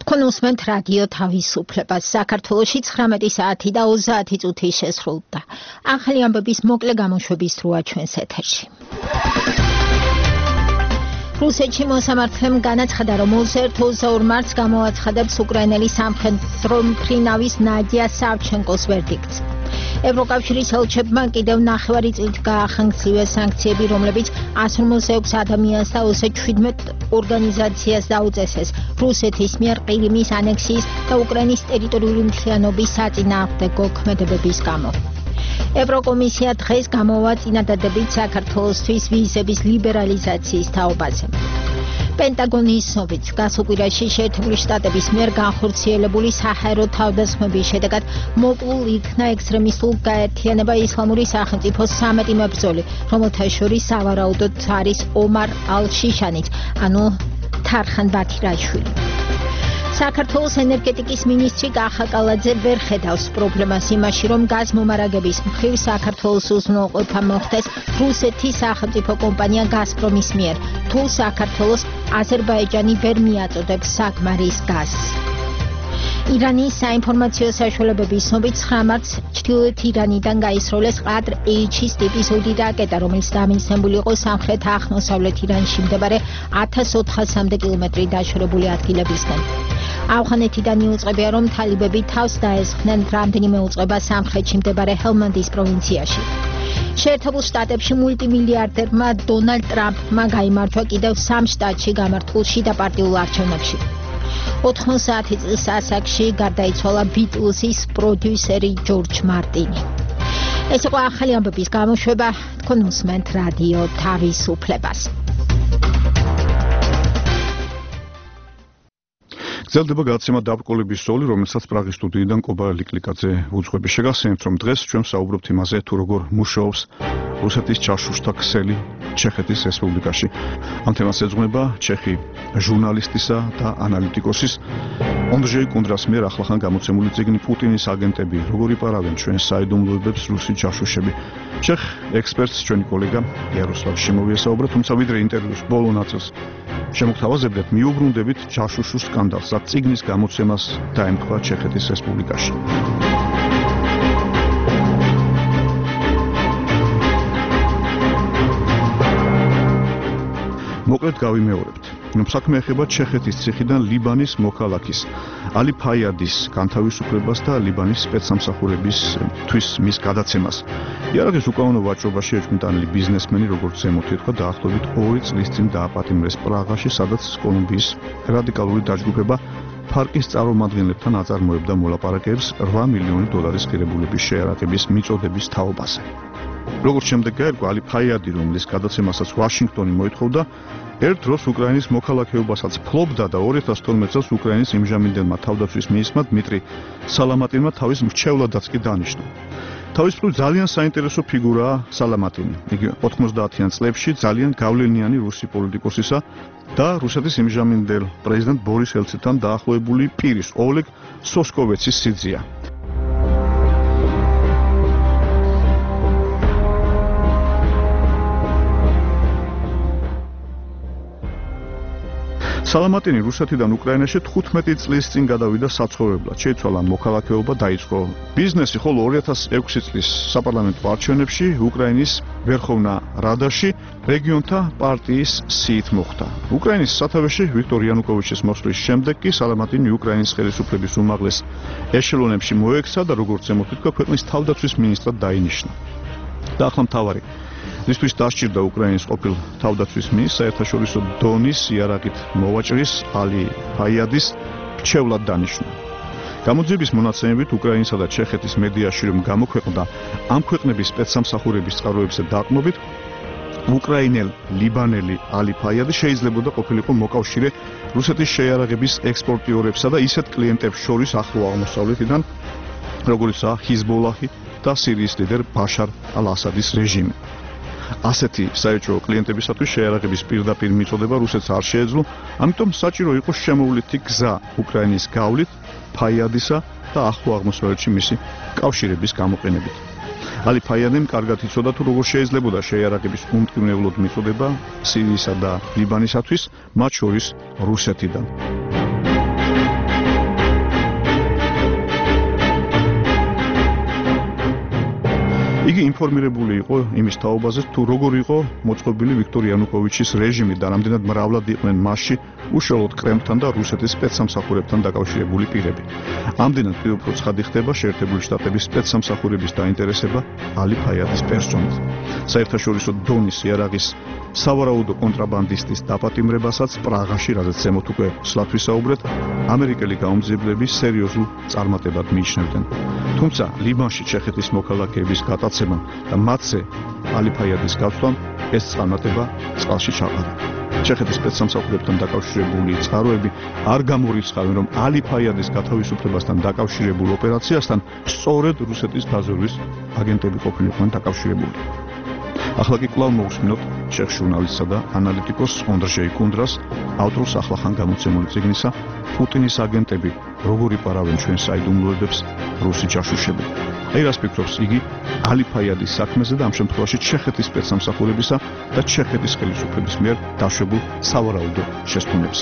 B: თქვენ უსმენთ რადიო თავისუფლებას. საქართველოში 19 საათი და 30 წუთი შესრულდა. ახალი ამბების მოკლე გამოშვების დროა ჩვენს ეთერში. რუსეთში მოსამართლემ განაცხადა, რომ 22 მარტს გამოაცხადებს უკრაინელი სამხედრო მფრინავის ნადია სავჩენკოს ვერდიქტს. ევროკავშირის ელჩებმა კიდევ 9 წლით გაახანგცივეს სანქციები, რომლებიც 156 ადამიანს და 17 ორგანიზაციას დაუწესეს რუსეთის მიერ ყირიმის ანექსიის და უკრაინის ტერიტორიული მთლიანობის საწინააღმდეგო ქმედებების გამო. ევროკომისია დღეს გამოვა წინადადებით საქართველოსთვის ვიზების ლიბერალიზაციის თაობაზე. პენტაგონის ცნობით, გასულ კვირაში შეერთებული შტატების მიერ განხორციელებული საჰაერო თავდასხმების შედეგად მოკლულ იქნა ექსტრემისტულ გაერთიანება ისლამური სახელმწიფოს 13 მებრძოლი, რომელთა შორის სავარაუდოდ არის ომარ ალ-შიშანიც, ანუ თარხან ბათირაშვილი. საქართველოს ენერგეტიკის მინისტრი კახა კალაძე ვერ ხედავს პრობლემას იმაში, რომ გაზმომარაგების მხრივ საქართველოს უზრუნველყოფა მოხდეს რუსეთის სახელმწიფო კომპანია გაზპრომის მიერ, თუ საქართველოს აზერბაიჯანი ვერ მიაწოდებს საკმარის გაზს. ირანის საინფორმაციო საშუალებების ცნობით 9 მარტს ჩრდილოეთ ირანიდან გაისროლეს ყადრ H-ის ტიპის უდი რაკეტა, რომელიც დამინცნებული იყო სამხრეთ-აღმოსავლეთ ირანში მდებარე 1400-მდე კილომეტრი დაშორებული ადგილებისგან. ავღანეთიდან იუწყებია, რომ თალიბები თავს დაესხნენ რამდენიმე უწყება სამხრეთში მდებარე ჰელმანდის პროვინციაში. შეერთებულ შტატებში მულტიმილიარდერმა დონალდ ტრამპმა გაიმარჯვა კიდევ 3 შტატში გამართულ შიდაპარტიულ არჩევნებში. 90 წლის ასაკში გარდაიცვალა ბიტლზის პროდიუსერი ჯორჯ მარტინი. ეს იყო ახალი ამბების გამოშვება. თქვენ უსმენთ რადიო თავისუფლებას.
D: გრძელდება გადაცემა დაბრკოლების სოლი, რომელსაც პრაღის სტუდიიდან კობა ლიკლიკაძე უძღვები. შეგახსენებთ, რომ დღეს ჩვენ საუბრობთ იმაზე, თუ როგორ მუშაობს რუსეთის ჩაშუშთა ქსელი ჩეხეთის რესპუბლიკაში. ამ თემას ეძღვნება ჩეხი ჟურნალისტისა და ანალიტიკოსის ონდჟეი კუნდრას მიერ ახლახან გამოცემული წიგნი პუტინის აგენტები, როგორ იპარავენ ჩვენს საიდუმლოებებს რუსი ჩაშუშები. ჩეხ ექსპერტს ჩვენი კოლეგა იაროსლავ შიმოვი ესაუბრა, თუმცა ვიდრე ინტერვიუს ბოლო ნაწილს შემოგთავაზებდეთ, მიუბრუნდებით ჩაშუშულ სკანდალს, რაც წიგნის გამოცემას დაემთხვა ჩეხეთის რესპუბლიკაში. მოკლედ გავიმეორებთ. საქმე ეხება ჩეხეთის ციხიდან ლიბანის მოქალაქის ალი ფაიადის განთავისუფლებას და ლიბანის სპეცსამსახურებისთვის მის გადაცემას. იარაღის უკანონო ვაჭრობაში ეჭვმიტანილი ბიზნესმენი, როგორც ზემოთ ითქვა, დაახლოებით 2 წლის წინ დააპატიმრეს პრაღაში, სადაც კოლუმბიის რადიკალური დაჯგუფება ფარკის წარმომადგენლებთან აწარმოებდა მოლაპარაკებებს $8 მილიონი ღირებულების შეარაღების მიწოდების თაობაზე. როგორც შემდეგ გაირკვა, ალი ფაიადი, რომლის გადაცემასაც ვაშინგტონი მოითხოვდა, ერთ დროს უკრაინის მოქალაქეობასაც ფლობდა და 2012 წელს უკრაინის იმჟამინდელმა თავდაცვის მინისტრმა დმიტრი სალამატინმა თავის მრჩევლადაც კი დანიშნა. თავისუფლად ძალიან საინტერესო ფიგურაა სალამატინი. იგი 90-იან წლებში ძალიან გავლენიანი რუსი პოლიტიკოსისა და რუსეთის იმჟამინდელ პრეზიდენტ ბორის ელცინთან დაახლოებული პირის ოლეგ სოსკოვეცის სიძია. სალამატინი რუსეთიდან უკრაინაში 15 წლის წინ გადავიდა საცხოვრებლად. შეიცვალა მოქალაქეობა, დაიწყო ბიზნესი, ხოლო 2006 წლის საპარლამენტო არჩევნებში უკრაინის ვერხოვნა რადაში რეგიონთა პარტიის სიით მოხვდა. უკრაინის სათავეში ვიქტორ იანუკოვიჩის მოსვლის შემდეგ კი სალამატინი უკრაინის ხელისუფლების უმაღლეს ეშელონებში მოექცა და როგორც ზემოთ ითქვა, ქვეყნის თავდაცვის მინისტრად დაინიშნა. და ახლა მთავარი მისთვის დასჭირდა უკრაინის ყოფილ თავდაცვის მინისტრს საერთაშორისო დონის იარაღით მოვაჭრის ალი ფაიადის მრჩევლად დანიშნა. გამოძიების მონაცემებით უკრაინისა და ჩეხეთის მედიაში რომ გამოქვეყნდა ამ ქვეყნების სპეცსამსახურების წყაროებზე დაყრდნობით, უკრაინელ ლიბანელი ალი ფაიადი შეიძლებოდა ყოფილიყო მოკავშირე რუსეთის შეიარაღების ექსპორტიორებსა და ისეთ კლიენტებს შორის ახლო აღმოსავლეთიდან, როგორიცაა ჰიზბოლაჰი და სირიის ლიდერ ბაშარ ალ-ასადის რეჟიმი. ასეთი საერთო კლიენტებისათვის შეიარაღების პირდაპირ მიწოდება რუსეთს არ შეეძლო, ამიტომ საჭირო იყო შემოვლითი გზა უკრაინის გავლით ფაიადისა და ახლო აღმოსავლეთში მისი კავშირების გამოყენებით. ალი ფაიადემ კარგად იცოდა თუ როგორ შეიძლებოდა შეიარაღების უმტკივნევლოდ მიწოდება სირიისა და ლიბანისათვის, მათ შორის რუსეთიდან. იგი ინფორმირებული იყო იმის თაობაზე, თუ როგორ იყო მოწყობილი ვიქტორ იანუკოვიჩის რეჟიმი და რამდენად მრავლად იყვნენ მასში უშუალოდ კრემლთან და რუსეთის სპეცსამსახურებთან დაკავშირებული პირები. ამდენად კი უფრო ცხადი ხდება შეერთებული შტატების სპეცსამსახურების დაინტერესება ალი ფაიადის პერსონით. საერთაშორისო დონის იარაღის სავარაუდო კონტრაბანდისტის დაპატიმრებასაც პრაღაში, რაზეც ზემოთ უკვე სლათ ვისაუბრეთ, ამერიკელი გაუმძიებლები სერიოზულ წარმატებად მიიჩნევდნენ. თუმცა ლიბანში ჩეხეთის მოქალაქეების გატაცებამ და მათზე ალი ფაიადის გაცვლამ ეს წარმატება წყალში ჩაყარა. ჩეხეთის სპეცსამსახურებთან დაკავშირებული წყაროები არ გამორიცხავენ, რომ ალი ფაიადის გათავისუფლებასთან დაკავშირებულ ოპერაციასთან სწორედ რუსეთის დაზვერვის აგენტები ყოფილიყვნენ დაკავშირებული. ახლა კი კვლავ მოусმინოთ ჩეხ ჟურნალისტსა და ანალიტიკოს ონდრჟეი კუნდრას ავტორს ახლახან გამოცემული წიგნისა პუტინის აგენტები როგორ იპარავენ ჩვენ საიდუმლოებებს რუსი ჯაშუშები. აი რას ფიქრობს იგი ალი ფაიადის საქმეზე და ამ შემთხვევაში ჩეხეთის სპეცსამსახურებისა და ჩეხეთის ხელისუფლების მიერ დაშვებულ სავარაუდო შესტუნებზე.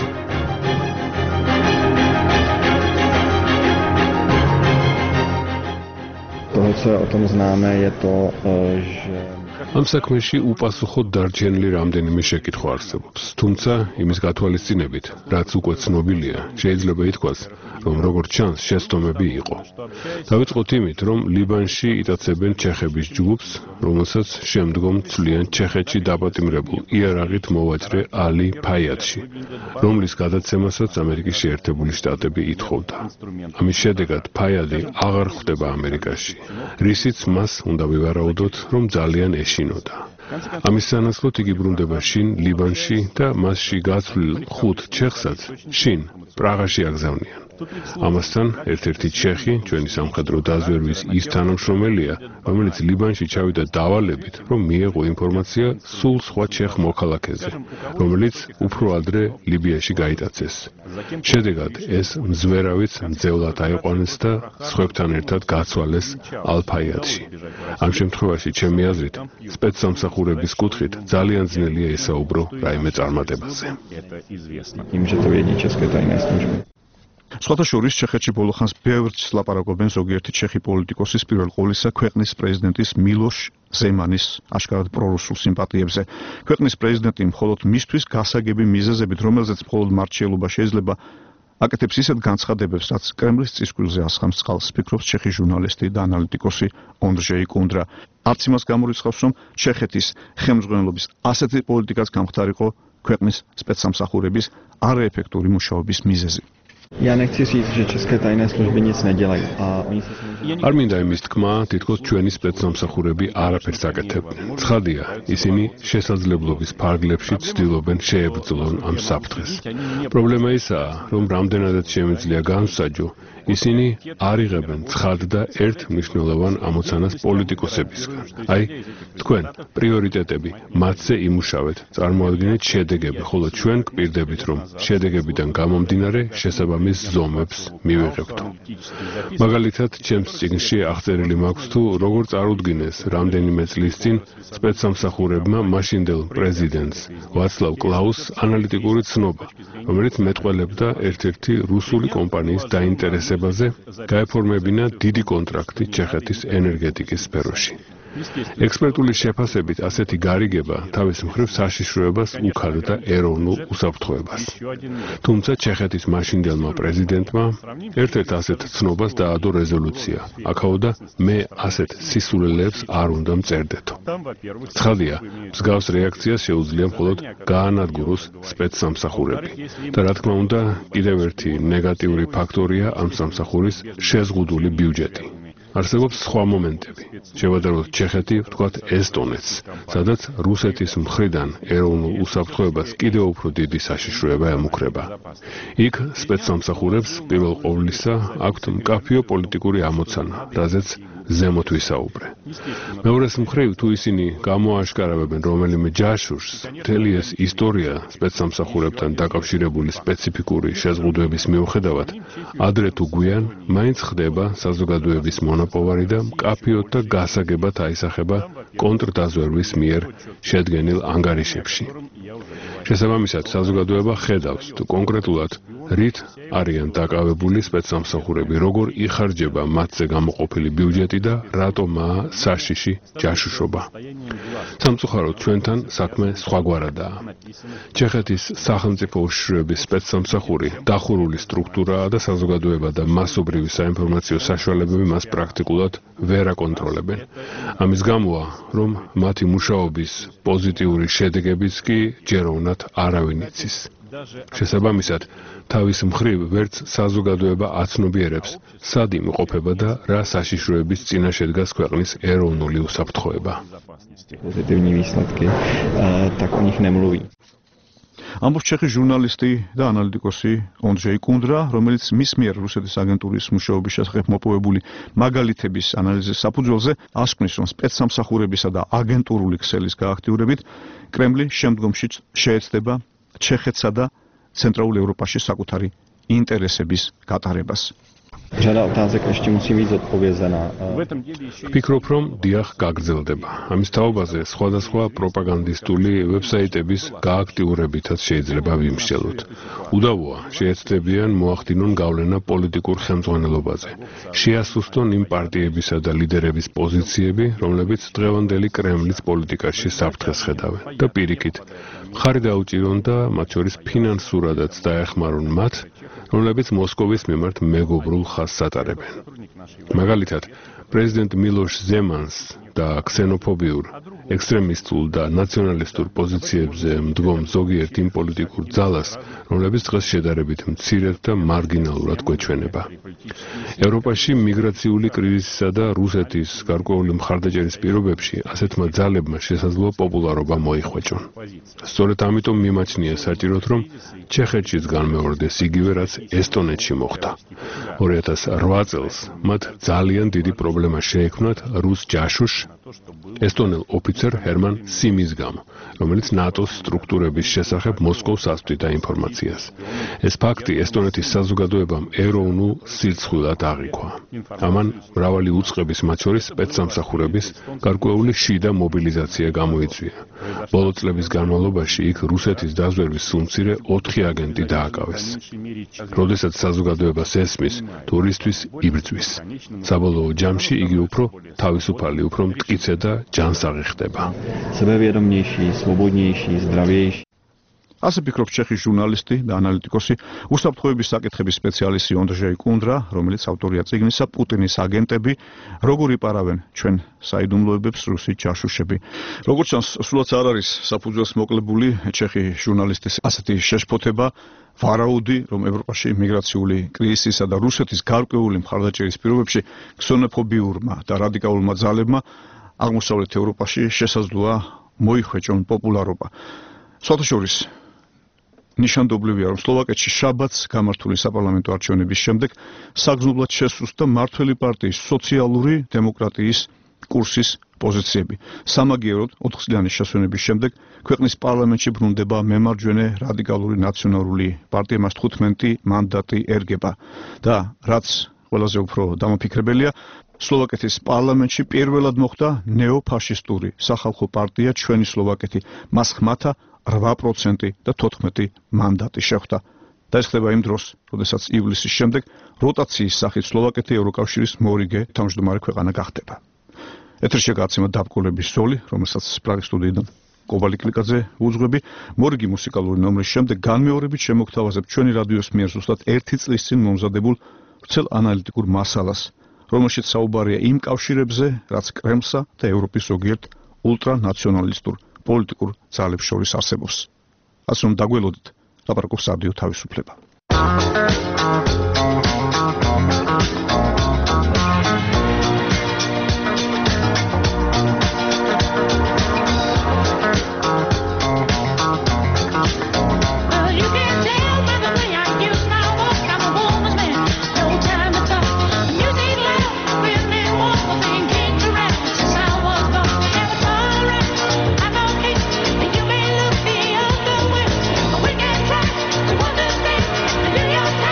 E: To, co o tom známe, je to, že
A: ამ საქმეში უპასუხოდ დარჩენილი რამდენიმე შეკითხვა არსებობს. თუმცა იმის გათვალისწინებით, რაც უკვე ცნობილია, შეიძლება ითქვას, რომ როგორც ჩანს, შეცდომები იყო. დავიწყოთ იმით, რომ ლიბანში იტაცებენ ჩეხების ჯგუფს, რომელსაც შემდგომ ცვლიან ჩეხეთში დაპატიმრებულ იარაღით მოვაჭრე ალი ფაიადში, რომლის გადაცემასაც ამერიკის შეერთებული შტატები ითხოვდა. ამის შედეგად ფაიადი აღარ ხვდება ამერიკაში, რისიც მას უნდა ვივარაუდოთ, რომ ძალიან ეშინოდა. ამის სანაცვლოდ იგი ბრუნდება შინ ლიბანში და მასში გაცვლილ 5 ჩეხსაც შინ პრაღაში აგზავნიან. ამასთან ერთ-ერთი ჩეხი ჩვენი სამხედრო დაზვერვის ის თანამშრომელია, რომელიც ლიბანში ჩავიდა დავალებით, რომ მიეღო ინფორმაცია სულ სხვა ჩეხ მოქალაქეზე, რომელიც უფრო ადრე ლიბიაში გაიტაცეს. შედეგად ეს მზვერავიც მძევლად აიყვანეს და სხვებთან ერთად გაცვალეს ალ-ფაიადში. ამ შემთხვევაში ჩემი აზრით, სპეცსამსახურების კუთხით ძალიან ძნელია ესაუბრო რაიმე წარმატებაზე.
D: სხვათა შორის ჩეხეთში ბოლოხანს ბევრს ლაპარაკობენ ზოგიერთი ჩეხი პოლიტიკოსის პირველ ყოვლისა ქვეყნის პრეზიდენტის მილოშ ზემანის აშკარად პრორუსულ სიმპათიებზე. ქვეყნის პრეზიდენტი მხოლოდ მისთვის გასაგები მიზეზებით, რომელზეც მხოლოდ მართლობა შეიძლება აკეთებს ისეთ განცხადებებს, რაც კრემლის წისქვილზე ასხამს წყალს, ფიქრობს ჩეხი ჟურნალისტი და ანალიტიკოსი ონდრჟეი კუნდრა. არც იმას გამორიცხავს, რომ ჩეხეთის ხელმძღვანელობის ასეთი პოლიტიკაც გამხდარიყო ქვეყნის სპეცსამსახურების არაეფექტური მუშაობის მიზეზი.
E: Já nechci říct, že české tajné služby nic nedělají a oni se samozřejmě
A: არ მინდა იმის თქმა, თითქოს ჩვენი სპეცსამსახურები არაფერს აკეთებდნენ. ცხადია, ისინი შესაძლებლობის ფარგლებში ცდილობენ შეებრძოლონ ამ საფრთხეს. პრობლემა ისაა, რომ რამდენადაც შემიძლია განსაჯო, ისინი არ იღებენ ცხად და ერთ მნიშვნელოვან ამოცანას პოლიტიკოსებისგან. აი, თქვენ პრიორიტეტები, მათზე იმუშავეთ, წარმოადგენთ შედეგები, ხოლო ჩვენ გვპირდებით, რომ შედეგებიდან გამომდინარე შესაბამის ზომებს მივიღებთო. მაგალითად, ჩემს წიგნში აღწერილი მაქვს თუ როგორ წარუდგინეს რამდენიმე წლის წინ სპეცსამსახურებმა მაშინდელ პრეზიდენტს ვაცლავ კლაუსს ანალიტიკური ცნობა, რომელიც მეტყველებდა ერთ-ერთი რუსული კომპანიის დაინტერესებაზე გაეფორმებინა დიდი კონტრაქტი ჩეხეთის ენერგეტიკის სფეროში. ექსპერტული შეფასებით ასეთი გარიგება თავის მხრივ საშიშროებას უქადდა ეროვნულ უსაფრთხოებას. თუმცა ჩეხეთის მაშინდელმა პრეზიდენტმა ერთ-ერთ ასეთ ცნობას დაადო რეზოლუცია. აქაოდა მე ასეთ სისულელეებს არ უნდა მწერდეთო. ცხადია, მსგავს რეაქციას შეუძლია მხოლოდ გაანადგუროს სპეცსამსახურები. და რა თქმა უნდა, კიდევ ერთი ნეგატიური ფაქტორია ამ სამსახურის შეზღუდული ბიუჯეტი. არსებობს სხვა მომენტები. შევადაროთ ჩეხეთი, ვთქვათ ესტონეთს, სადაც რუსეთის მხრიდან ეროვნულ უსაფრთხოებას კიდევ უფრო დიდი საშიშროება ემუქრება. იქ სპეცსამსახურებს პირველ ყოვლისა აქვთ მკაფიო პოლიტიკური ამოცანა, რაზეც ზემოთ ვისაუბრე. მეორეს მხრივ, თუ ისინი გამოაშკარავებენ რომელიმე ჯაშუშს, მთელი ეს ისტორია სპეცსამსახურებთან დაკავშირებული სპეციფიკური შეზღუდვების მიუხედავად, ადრე თუ გვიან, მაინც ხდება საზოგადოების მონაპოვარი და მკაფიოდ და გასაგებად აისახება კონტრდაზვერვის მიერ შედგენილ ანგარიშებში. შესაბამისად, საზოგადოება ხედავს, თუ კონკრეტულად რით არიან დაკავებული სპეცსამსახურები, როგორ იხარჯება მათზე გამოყოფილი ბიუჯეტი და რატომაა საშიში ჯაშუშობა. სამწუხაროდ ჩვენთან საქმე სხვაგვარადაა. ჩეხეთის სახელმწიფო უშიშროების სპეცსამსახური დახურული სტრუქტურაა და საზოგადოება და მასობრივი საინფორმაციო საშუალებები მას პრაქტიკულად ვერ აკონტროლებენ. ამის გამოა, რომ მათი მუშაობის პოზიტიური შედეგებიც კი ჯეროვნად არავინ იცის. შესაბამისად, თავის მხრივ ვერც საზოგადოება აცნობიერებს, სად იმყოფება და რა საშიშროების წინაშე დგას ქვეყნის ეროვნული უსაფრთხოება.
E: Pozitivní výsledky, tak o nich nemluví.
D: ამბობს ჩეხის ჟურნალისტი და ანალიტიკოსი ონდრეი კუნდრა, რომელიც მის მიერ რუსეთის აგენტურის მუშაობის შესახებ მოპოვებული მაგალითების ანალიზის საფუძველზე ასკვნის, რომ სპეცსამსახურებისა და აგენტურული ქსელის გააქტიურებით კრემლი შემდგომში შეეცდება ჩეხეთსა და ცენტრალურ ევროპაში საკუთარი ინტერესების გატარებას.
E: Řada otázek ještě musí být zodpovězena.
A: Ვფიქრობ, რომ დიახ გაგრძელდება. ამის თაობაზე სხვადასხვა პროპაგანდისტული ვებსაიტების გააქტიურებითაც შეიძლება ვიმსჯელოთ. უდავოა, შეეცდებიან მოახდინონ გავლენა პოლიტიკურ ხელმძღვანელობაზე. შეასუსტონ იმ პარტიებისა და ლიდერების პოზიციები, რომლებიც დღევანდელი კრემლის პოლიტიკაში საფრთხეს ხედავენ. და პირიქით, მხარი დაუჭირონ და მათ შორის ფინანსურადაც დაეხმარონ მათ, რომლებიც მოსკოვის მიმართ მეგობრულ ხაზს ატარებენ. მაგალითად, პრეზიდენტ მილოშ ზემანს და ქსენოფობიურ, ექსტრემისტულ და ნაციონალისტურ პოზიციებზე მდგომ ზოგიერთ იმ პოლიტიკურ ძალას, რომლებიც დღეს შედარებით მცირედ და მარგინალურად გვეჩვენება. ევროპაში მიგრაციული კრიზისისა და რუსეთის გარკვეული მხარდაჭერის პირობებში ასეთმა ძალებმა შესაძლოა პოპულარობა მოიხვეჭონ. სწორედ ამიტომ მიმაჩნია საჭიროდ, რომ ჩეხეთშიც განმეორდეს იგივე, რაც ესტონეთში მოხდა. 2008 წელს მათ ძალიან დიდი პრობლემა შეექმნათ რუს ჯაშუშ ესტონელ ოფიცერ ჰერმან სიმის გამო, რომელიც ნატოს სტრუქტურების შესახებ მოსკოვს ასწვდიდა ინფორმაციას. ეს ფაქტი ესტონეთის საზოგადოებამ ეროვნულ სირცხვილად აღიქვა. ამან მრავალი უწყების, მათ შორის სპეცსამსახურების გარკვეული შიდა მობილიზაცია გამოიწვია. ბოლო წლების განმავლობაში იქ რუსეთის დაზვერვის სულმცირე 4 აგენტი დააკავეს. როდესაც საზოგადოებას ესმის, თურისთვის იბრძვის. საბოლოო ჯამში იგი უფრო თავისუფალი, უფრო მტკიცე და ჯანსაღი ხდება.
E: Sebevědomější, svobodnější, zdravější.
D: ასე ფიქრობს ჩეხის ჟურნალისტი და ანალიტიკოსი, უსაფრთხოების საკითხების სპეციალისტი ონდრეი კუნდრა, რომელიც ავტორია წიგნისა პუტინის აგენტები, როგორ იპარავენ ჩვენ საიდუმლოებებს რუსი ჯაშუშები. როგორც ჩანს, სულაც არ არის საფუძველს მოკლებული ჩეხი ჟურნალისტის ასეთი შეშფოთება, ვარაუდი, რომ ევროპაში მიგრაციული კრიზისისა და რუსეთის გარკვეული მხარდაჭერის პირობებში ქსენოფობიურმა და რადიკალურმა ძალებმა აღმოსავლეთ ევროპაში შესაძლოა მოიხვეჭონ პოპულარობა. სხვათაშორის ნიშანდობლივია, რომ სლოვაკეთში შაბათს გამართული საპარლამენტო არჩევნების შემდეგ საგრძნობლად შესუსტდა მმართველი პარტიის სოციალური დემოკრატიის კურსის პოზიციები. სამაგიეროდ 4 წლიანი შესვენების შემდეგ ქვეყნის პარლამენტში ბრუნდება მემარჯვენე რადიკალური ნაციონალური პარტია, მას 15 მანდატი ერგება და რაც ყველაზე უფრო დამაფიქრებელია, სლოვაკეთის პარლამენტში პირველად მოხდა ნეოფაშისტური სახალხო პარტია ჩვენი სლოვაკეთი, მას ხმათა 8% და 14 მანდატი შეხვდა. და ეს ხდება იმ დროს, როდესაც ივლისის შემდეგ როტაციის სახით სლოვაკეთი ევროკავშირის მორიგე თავმჯდომარე ქვეყანა გახდება. ეთერში გაცემა დაბკოლების ზოლი, რომელსაც პრაღის სტუდიიდან კობალი კლიკაძე უძღვები. მორიგი მუსიკალური ნომრის შემდეგ განმეორებით შემოგთავაზებ ჩვენი რადიოს მიერ ზუსტად 1 წლის წინ მომზადებულ ვრცელ ანალიტიკურ მასალას, რომელშიც საუბარია იმ კავშირებზე, რაც კრემლსა და ევროპის ზოგიერთ ულტრანაციონალისტურ პოლიტიკურ ძალებს შორის არსებობს. ასე რომ დაგველოდით, ლაპარაკობს რადიო თავისუფლება.
H: New York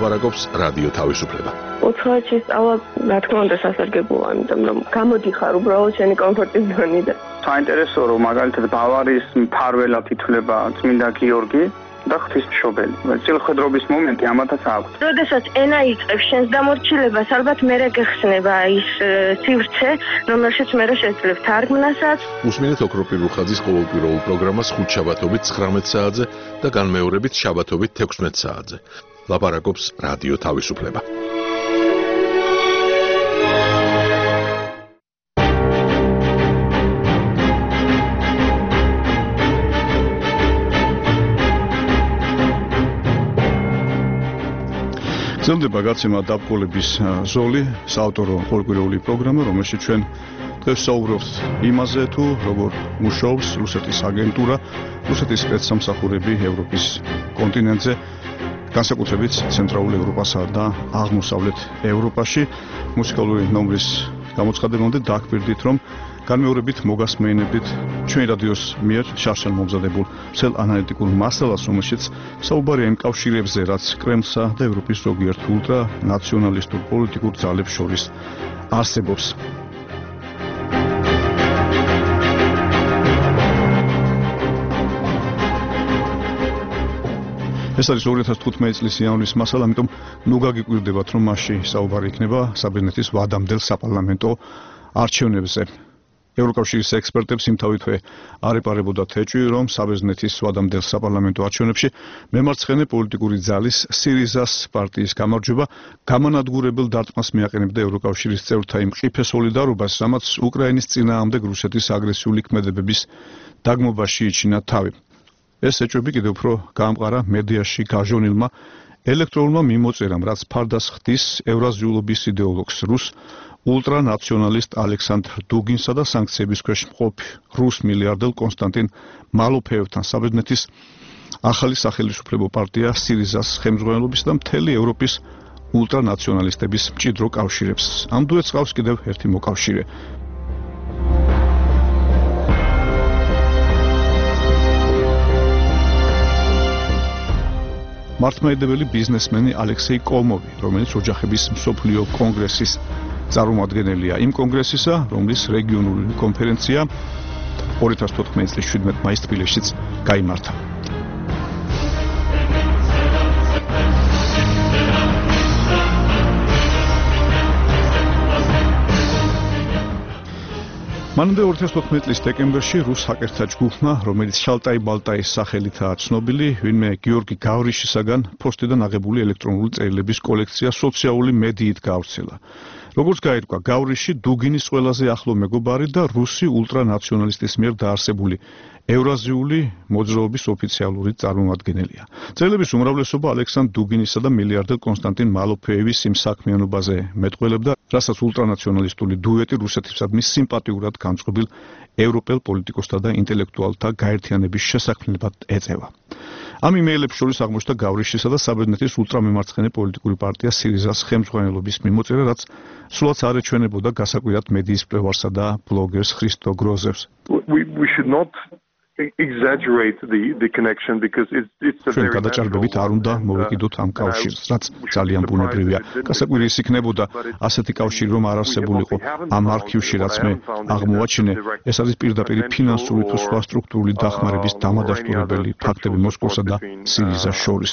F: ლაპარაკობს რადიო თავისუფლება.
H: 4 წლის სწავლა, რა თქმა უნდა, სასარგებლოა, იმიტომ რომ გამოდიხარ უბრალოდ შენი კომფორტის ზონიდან.
I: საინტერესოა, რომ მაგალითად ბავარიის მფარველად ითვლება წმინდა გიორგი და ღვთისმშობელი. წილხედრობის მომენტი ამათაც აქვს.
H: როდესაც ენა იწყებს შენს დამორჩილებას, ალბათ მერე გეხსნება ის სივრცე, რომელშიც მერე შეძლებ თარგმნასაც.
F: უსმინეთ ოქროპირ რუხაძის ყოველკვირეულ პროგრამას ხუთშაბათობით 19 საათზე და განმეორებით შაბათობით 16 საათზე. ლაპარაკობს რადიო თავისუფლება.
D: გრძელდება გაცემა დაბკოლების ზოლი, საავტორო ყოველკვირეული პროგრამა, რომელშიც ჩვენ დღეს საუბრობთ იმაზე, თუ როგორ მუშაობს რუსეთის აგენტურა, რუსეთის სპეცსამსახურები ევროპის კონტინენტზე, განსაკუთრებით ცენტრალურ ევროპასა და აღმოსავლეთ ევროპაში. მუსიკალური ნომრის გამოცხადებამდე დაგვირდით, რომ განმეორებით მოგასმენებით ჩვენი რადიოს მიერ შარშან მომზადებულ მთელ ანალიტიკურ მასალას, რომელშიც საუბარია იმ კავშირებზე, რაც კრემლსა და ევროპის ზოგიერთ ულტრანაციონალისტურ პოლიტიკურ ძალებს შორის არსებობს. ეს არის 2015 წლის იანვრის მასალა, ამიტომ ნუ გაგიკვირდებათ, რომ მასში საუბარი იქნება საბერძნეთის ვადამდელ საპარლამენტო არჩევნებზე. ევროკავშირის ექსპერტებს იმთავითვე არ ეპარებოდათ ეჭვი, რომ საბერძნეთის ვადამდელ საპარლამენტო არჩევნებში მემარცხენე პოლიტიკური ძალის სირიზას პარტიის გამარჯვება გამანადგურებელ დარტყმას მიაყენებდა ევროკავშირის წევრთა იმ მყიფე სოლიდარობას, რამაც უკრაინის წინააღმდეგ რუსეთის აგრესიული ქმედებების დაგმობაში იჩინა თავი. ეს ეჭვები კიდევ უფრო გაამყარა მედიაში გაჟონილმა ელექტრონულმა მიმოწერამ, რაც ფარდას ხდის ევრაზიულობის იდეოლოგს რუს ულტრანაციონალისტ ალექსანდრ დუგინსა და სანქციების ქვეშ მყოფ რუს მილიარდელ კონსტანტინ მალოფეევთან საბერძნეთის ახალი სახელმწიფო პარტია სირიზას ხელმძღვანელობის და მთელი ევროპის ულტრანაციონალისტების მჭიდრო კავშირებს. ამ დუეტს ყავს კიდევ ერთი მოკავშირე. მართლმადიდებელი ბიზნესმენი ალექსეი კოლმოვი, რომელიც ოჯახების მსოფლიო კონგრესის წარმომადგენელია. იმ კონგრესისა, რომლის რეგიონული კონფერენცია 2014 წლის 17 მაისს თბილისშიც გაიმართა. მანამდე 2014 წლის დეკემბერში რუს ჰაკერთა ჯგუფმა, რომელიც შალტაი-ბალტაის სახელითაა ცნობილი, ვინმე გიორგი გავრიშისაგან ფოსტიდან აღებული ელექტრონული წერილების კოლექცია სოციალური მედიით გავრცელა. როგორც გაირკვა, გავრიში დუგინის ყველაზე ახლო მეგობარი და რუსი ულტრანაციონალისტის მიერ დაარსებული ევრაზიული მოძრაობის ოფიციალური წარმომადგენელია. წერილების უმრავლესობა ალექსანდრ დუგინისა და მილიარდერ კონსტანტინ მალოფეევის იმ საქმიანობაზე მეტყველებდა, რასაც ულტრანაციონალისტური დუეტი რუსეთისადმი სიმპათიურად განწყობილ ევროპელ პოლიტიკოსთა და ინტელექტუალთა გაერთიანების შესაქმნელად ეწევა. ამ იმეილებს შორის აღმოჩნდა გავრიშისა და საბერძნეთის ულტრამემარცხენე პოლიტიკური პარტია სირიზას ხელმძღვანელობის მიმოწერა, რაც სულაც არ ეჩვენებოდა გასაკვირად მედიის მკვლევარსა და ბლოგერს ხრისტო გროზევს.
J: We should not exaggerate the connection because it's a very
D: გადაჭარბებით არ უნდა მოვეკიდოთ ამ კავშირს, რაც ძალიან ბუნებრივია. გასაკვირი ის იქნებოდა ასეთი კავშირი რომ არ არსებულიყო ამ არქივში, რაც მე აღმოვაჩინე, ეს არის პირდაპირ ფინანსური თუ სხვა სტრუქტურული დახმარების დამადასტურებელი ფაქტები მოსკოვსა და სირიზას შორის.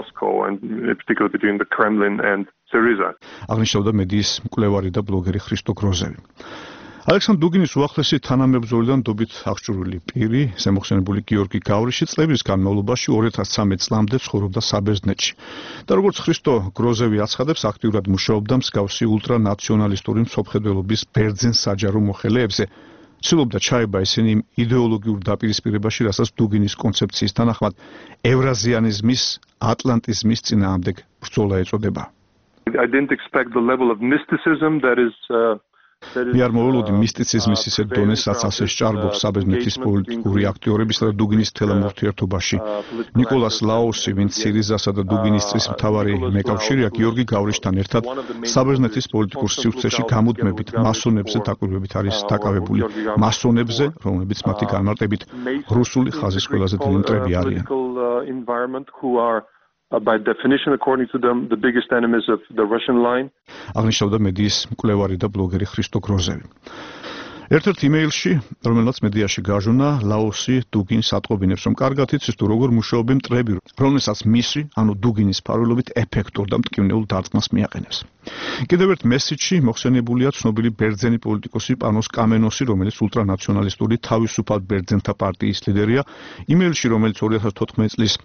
D: აღნიშნავდა მედიის მკვლევარი და ბლოგერი ხრისტო გროზევი. ალექსანდრ დუგინის უახლესი თანამებრძოლიდან დობით აღჭურვილი პირი, ზემოხსენებული გიორგი გავრიში წლების განმავლობაში 2013 წლამდე ცხოვრობდა საბერძნეთში. და როგორც ხრისტო გროზევი აცხადებს, აქტიურად მუშაობდა მსგავსი ულტრანაციონალისტური მსოფლმხედველობის ბერძენ საჯარო მოხელეებზე. ცდილობდა ჩაება ისინი იმ იდეოლოგიურ დაპირისპირებაში, რასაც დუგინის კონცეფციის თანახმად ევრაზიანიზმის, ატლანტიზმის წინააღმდეგ ბრძოლა ეწოდება.
J: I didn't expect the level of mysticism that is
D: მე არ მოველოდი მისტიციზმის ისეთ დონეს, რაც ასე სჭარბობს საბერძნეთის პოლიტიკური აქტიორებისა და დუგინის თელამ ურთიერთობაში. ნიკოლას ლაოსი, ვინც სირიზასა და დუგინის წრის მთავარი მეკავშირეა, გიორგი გავრიშთან ერთად საბერძნეთის პოლიტიკურ სივრცეში გამუდმებით მასონებზე დაკვირვებით არის დაკავებული. მასონებზე, რომლებიც მათი განმარტებით რუსული ხაზის ყველაზე დიდი მტრები არიან.
J: by definition, according to them, the biggest enemies of the Russian line.
D: აღნიშნავდა მედიის მკვლევარი და ბლოგერი ხრისტო გროზევი. ერთ-ერთ იმეილში, რომელსაც მედიაში გაჟონა, ლაოსი დუგინს ატყობინებს, რომ კარგად იცის თუ როგორ მუშაობენ მტრები, რომელსაც მისი, ანუ დუგინის ფარველობით ეფექტურ და მტკივნეულ დარტყმას მიაყენებს. კიდევ ერთ მესიჯში მოხსენებულია ცნობილი ბერძენი პოლიტიკოსი პანოს კამენოსი, რომელიც ულტრანაციონალისტური თავისუფალ ბერძენთა პარტიის ლიდერია. იმეილში, რომელიც 2014 წლის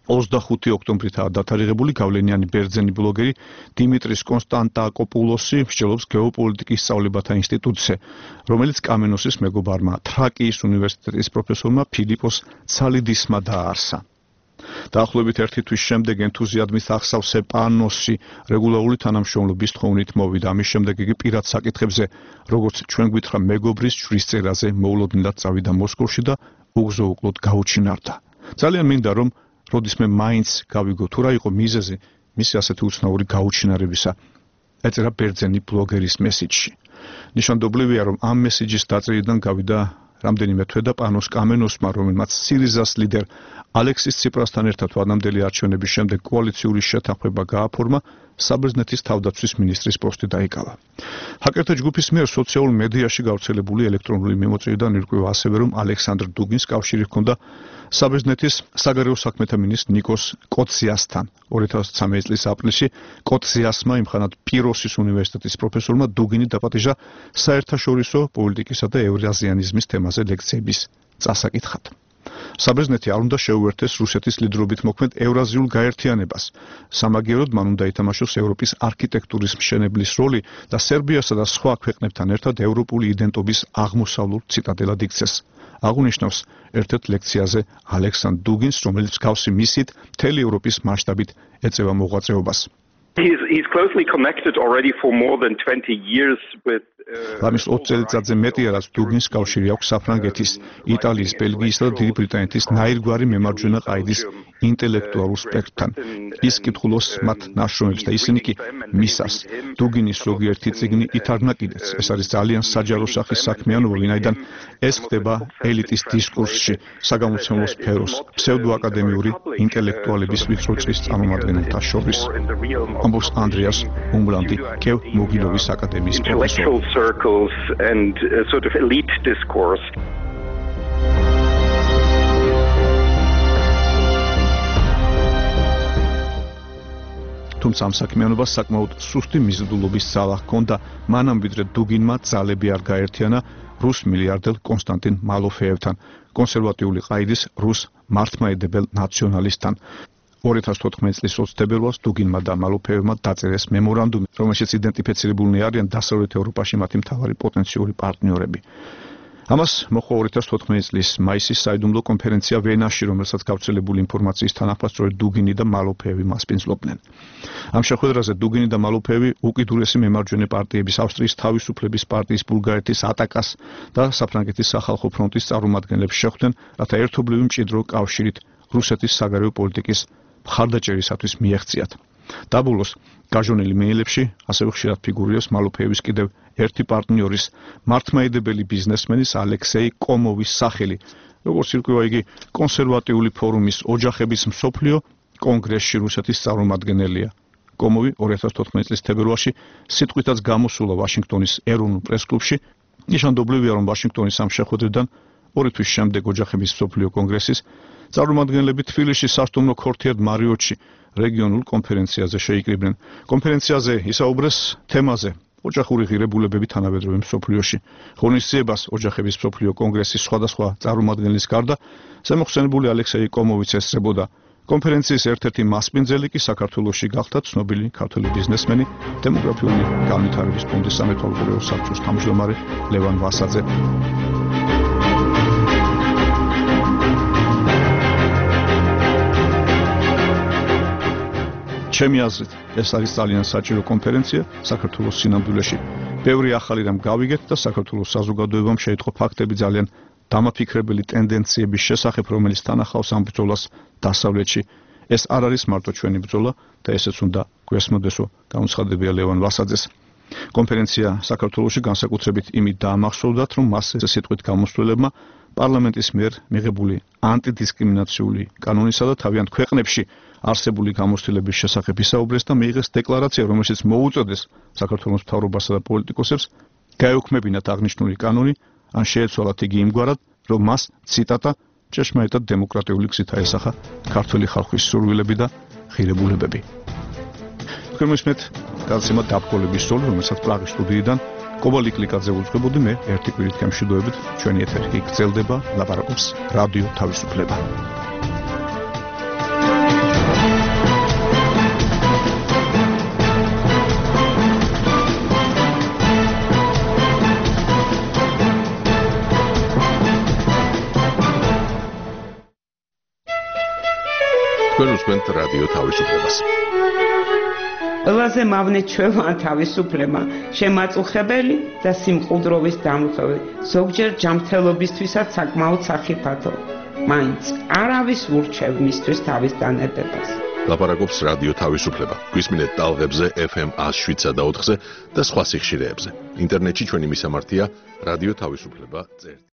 D: 25 ოქტომბრითაა დათარიღებული, გავლენიანი ბერძენი ბლოგერი დიმიტრის კონსტანტაკოპულოსი მსჯელობს გეოპოლიტიკის სწავლებათა ინსტიტუტზე, რომელიც კამენოსის მეგობარმა თრაკიის უნივერსიტეტის პროფესორმა ფილიპოს ცალიდისმა დააარსა. დაახლოებით ერთი თვის შემდეგ ენთუზიაზმით ახსავსე პანოსი რეგულარული თანამშრომლობის თხოვნით მოვიდა. ამის შემდეგ იგი პირად საკითხებზე, როგორც ჩვენ გვითხრა მეგობრის ჯვრისწერაზე მოულოდნელად წავიდა მოსკოვში და უგზო-უკლოდ გაუჩინარდა. ძალიან მინდა რომ როდისმე მაინც გავიგო თუ რა იყო მიზეზი მისი ასეთი უცნაური გაუჩინარებისა, ეწერა ბერძენი ბლოგერის მესიჯში. ნიშანდობლივია, რომ ამ მესიჯის დაწერიდან გავიდა რამდენიმე თვე და პანოს კამენოსმა, რომელმაც სირიზას ლიდერ ალექსის ციპრასთან ერთად ვადამდელი არჩევნების შემდეგ კოალიციური შეთანხმება გააფორმა, საბერძნეთის თავდაცვის მინისტრის პოსტი დაიკავა. ჰაკერთა ჯგუფის მიერ სოციალურ მედიაში გავრცელებული ელექტრონული მიმოწვევიდან ირკვევა ასევე, რომ ალექსანდრ დუგინს კავშირი ჰქონდა საბერძნეთის საგარეო საქმეთა მინისტრ ნიკოს კოციასთან. 2013 წლის აპრილში კოციასმა იმხანად პიროსის უნივერსიტეტის პროფესორმა დუგინი დაპატიჟა საერთაშორისო პოლიტიკისა და ევრაზიანიზმის თემაზე ლექციების წასაკითხად. საბერძნეთი არ უნდა შეუერთდეს რუსეთის ლიდერობით მოქმედ ევრაზიულ გაერთიანებას. სამაგიეროდ მან უნდა ითამაშოს ევროპის არქიტექტურის მშენებლის როლი და სერბიასა და სხვა ქვეყნებთან ერთად ევროპული იდენტობის აღმოსავლურ ციტადელად იქცეს. აღნიშნავს ერთ-ერთ ლექციაზე ალექსანდრ დუგინს, რომელიც მსგავსი მისით მთელი ევროპის მასშტაბით ეწევა მოღვაწეობას.
K: He's closely connected already for more than 20 years with
D: ამის 20 წელიწადზე მეტია, რაც დუგინს კავშირი აქვს საფრანგეთის, იტალიის, ბელგიისა და დიდი ბრიტანეთის ნაირგვარი მემარჯვენე ყაიდის ინტელექტუალურ სპექტრთან. ის კითხულობს მათ ნაშრომებს და ისინი კი მისას. დუგინის ზოგიერთი წიგნი ითარგმნა კიდეც. ეს არის ძალიან საჯარო სახის საქმიანობა, ვინაიდან ეს ხდება ელიტის დისკურსში, საგამომცემლო სფეროს, ფსევდოაკადემიური ინტელექტუალების ვიწრო წრის წარმომადგენელთა შორის. ამბობს ანდრეას უმბრანდი, კევ მოგილოვის აკადემიის პროფესორი.
K: circles and sort of elite discourse.
D: თუმცა ამ საქმიანობას საკმაოდ სუსტი მიზიდულობის ძალა ჰქონდა, მანამ ვიდრე დუგინმა ძალები არ გაერთიანა რუს მილიარდელ კონსტანტინ მალოფეევთან, კონსერვატიული ყაიდის რუს მართლმაედებელ ნაციონალისტთან. 2014 წლის 20 თებერვალს დუგინმა და მალოფეევმა დაწერეს მემორანდუმი, რომელშიც იდენტიფიცირებულნი არიან დასავლეთ ევროპაში მათი მთავარი პოტენციური პარტნიორები. ამას მოჰყვა 2014 წლის მაისის საიდუმლო კონფერენცია ვენაში, რომელსაც გავრცელებული ინფორმაციის თანახმად დუგინი და მალოფეევი მასპინძლობდნენ. ამ შეხვედრაზე დუგინი და მალოფეევი უკიდურესი მემარჯვენე პარტიების ავსტრიის თავისუფლების პარტიის, ბულგარეთის ატაკას და საფრანგეთის სახალხო ფრონტის წარმომადგენლებს შეხვდნენ, რათა ერთობლივი მჭიდრო კავშირით რუსეთის საგარეო პოლიტიკის მხარდაჭერისათვის მიეღწიათ. დაბოლოს გაჟონილი მეილებში ასევე ხშირად ფიგურირებს მალოფეევის კიდევ ერთი პარტნიორის, მართლმაედებელი ბიზნესმენის ალექსეი კომოვის სახელი, როგორც ირკვევა იგი კონსერვატიული ფორუმის ოჯახების მსოფლიო კონგრესში რუსეთის წარმომადგენელია. კომოვი 2014 წლის თებერვალში სიტყვითაც გამოსულა ვაშინგტონის ეროვნულ პრესკლუბში. ნიშანდობლივია, რომ ვაშინგტონის ამ შეხვედრიდან 2 თვის შემდეგ ოჯახების მსოფლიო კონგრესის წარმომადგენლები თბილისში სასტუმრო ქორთიერ მარიოტში რეგიონულ კონფერენციაზე შეიკრიბნენ. კონფერენციაზე ისაუბრეს თემაზე ოჯახური ღირებულებები თანამედროვე მსოფლიოში. ღონისძიებას ოჯახების მსოფლიო კონგრესის სხვადასხვა წარმომადგენლის გარდა ზემოხსენებული ალექსეი კომოვიც ესწრებოდა. კონფერენციის ერთ-ერთი მასპინძელი კი საქართველოში გახდა ცნობილი ქართველი ბიზნესმენი, დემოგრაფიული განვითარების ფონდის სამეთვალყურეო საბჭოს თავმჯდომარე ლევან ვასაძე. ჩემი აზრით, ეს არის ძალიან საჭირო კონფერენცია საქართველოს სინამდვილეში. ბევრი ახალი რამ გავიგეთ და საქართველოს საზოგადოებამ შეიტყო ფაქტები ძალიან დამაფიქრებელი ტენდენციების შესახებ, რომელიც თანახავს ამ ბრძოლას დასავლეთში. ეს არ არის მარტო ჩვენი ბრძოლა და ესეც უნდა გვესმოდესო, განუცხადებია ლევან ვასაძეს. კონფერენცია საქართველოში განსაკუთრებით იმით დაამახსოვრდათ, რომ მას სიტყვით გამოსვლელებმა პარლამენტის მიერ მიღებული ანტიდისკრიმინაციული კანონისა და თავიანთ ქვეყნებში არსებული გამოცდილების შესახებ ისაუბრეს და მიიღეს დეკლარაცია, რომელშიც მოუწოდეს საქართველოს მთავრობასა და პოლიტიკოსებს გაეუქმებინათ აღნიშნული კანონი, ან შეეცვალათ იგი იმგვარად, რომ მას ციტატა ჭეშმარიტად დემოკრატიული გზით აესახა ქართული ხალხის სურვილები და ღირებულებები. თქვენ მოსმენთ გადაცემა დაბგოლების ზოლი, რომელსაც პრაღის სტუდიიდან კობალ იკლიკაძე უძღვებოდი, მე ერთი კვირით გამშვიდობებით ჩვენი ეთერი იქ გრძელდება, ლაპარაკობს რადიო თავისუფლება.
F: თქვენ რადიო თავისუფლებას.
L: ყველაზე მავნე ჩვეულა თავისუფლება, შემაწუხებელი და სიმყუდროვის დამხევი, ზოგჯერ ჯანმრთელობისთვისაც საკმაოდ სახიფათო. მაინც არავის ურჩევ მისთვის თავის დანებებას.
F: ლაპარაკობს რადიო თავისუფლება. გვისმინეთ ტალღებზე FM 107.4-ზე და სხვა სიხშირეებზე. ინტერნეტში ჩვენი მისამართია რადიო თავისუფლება.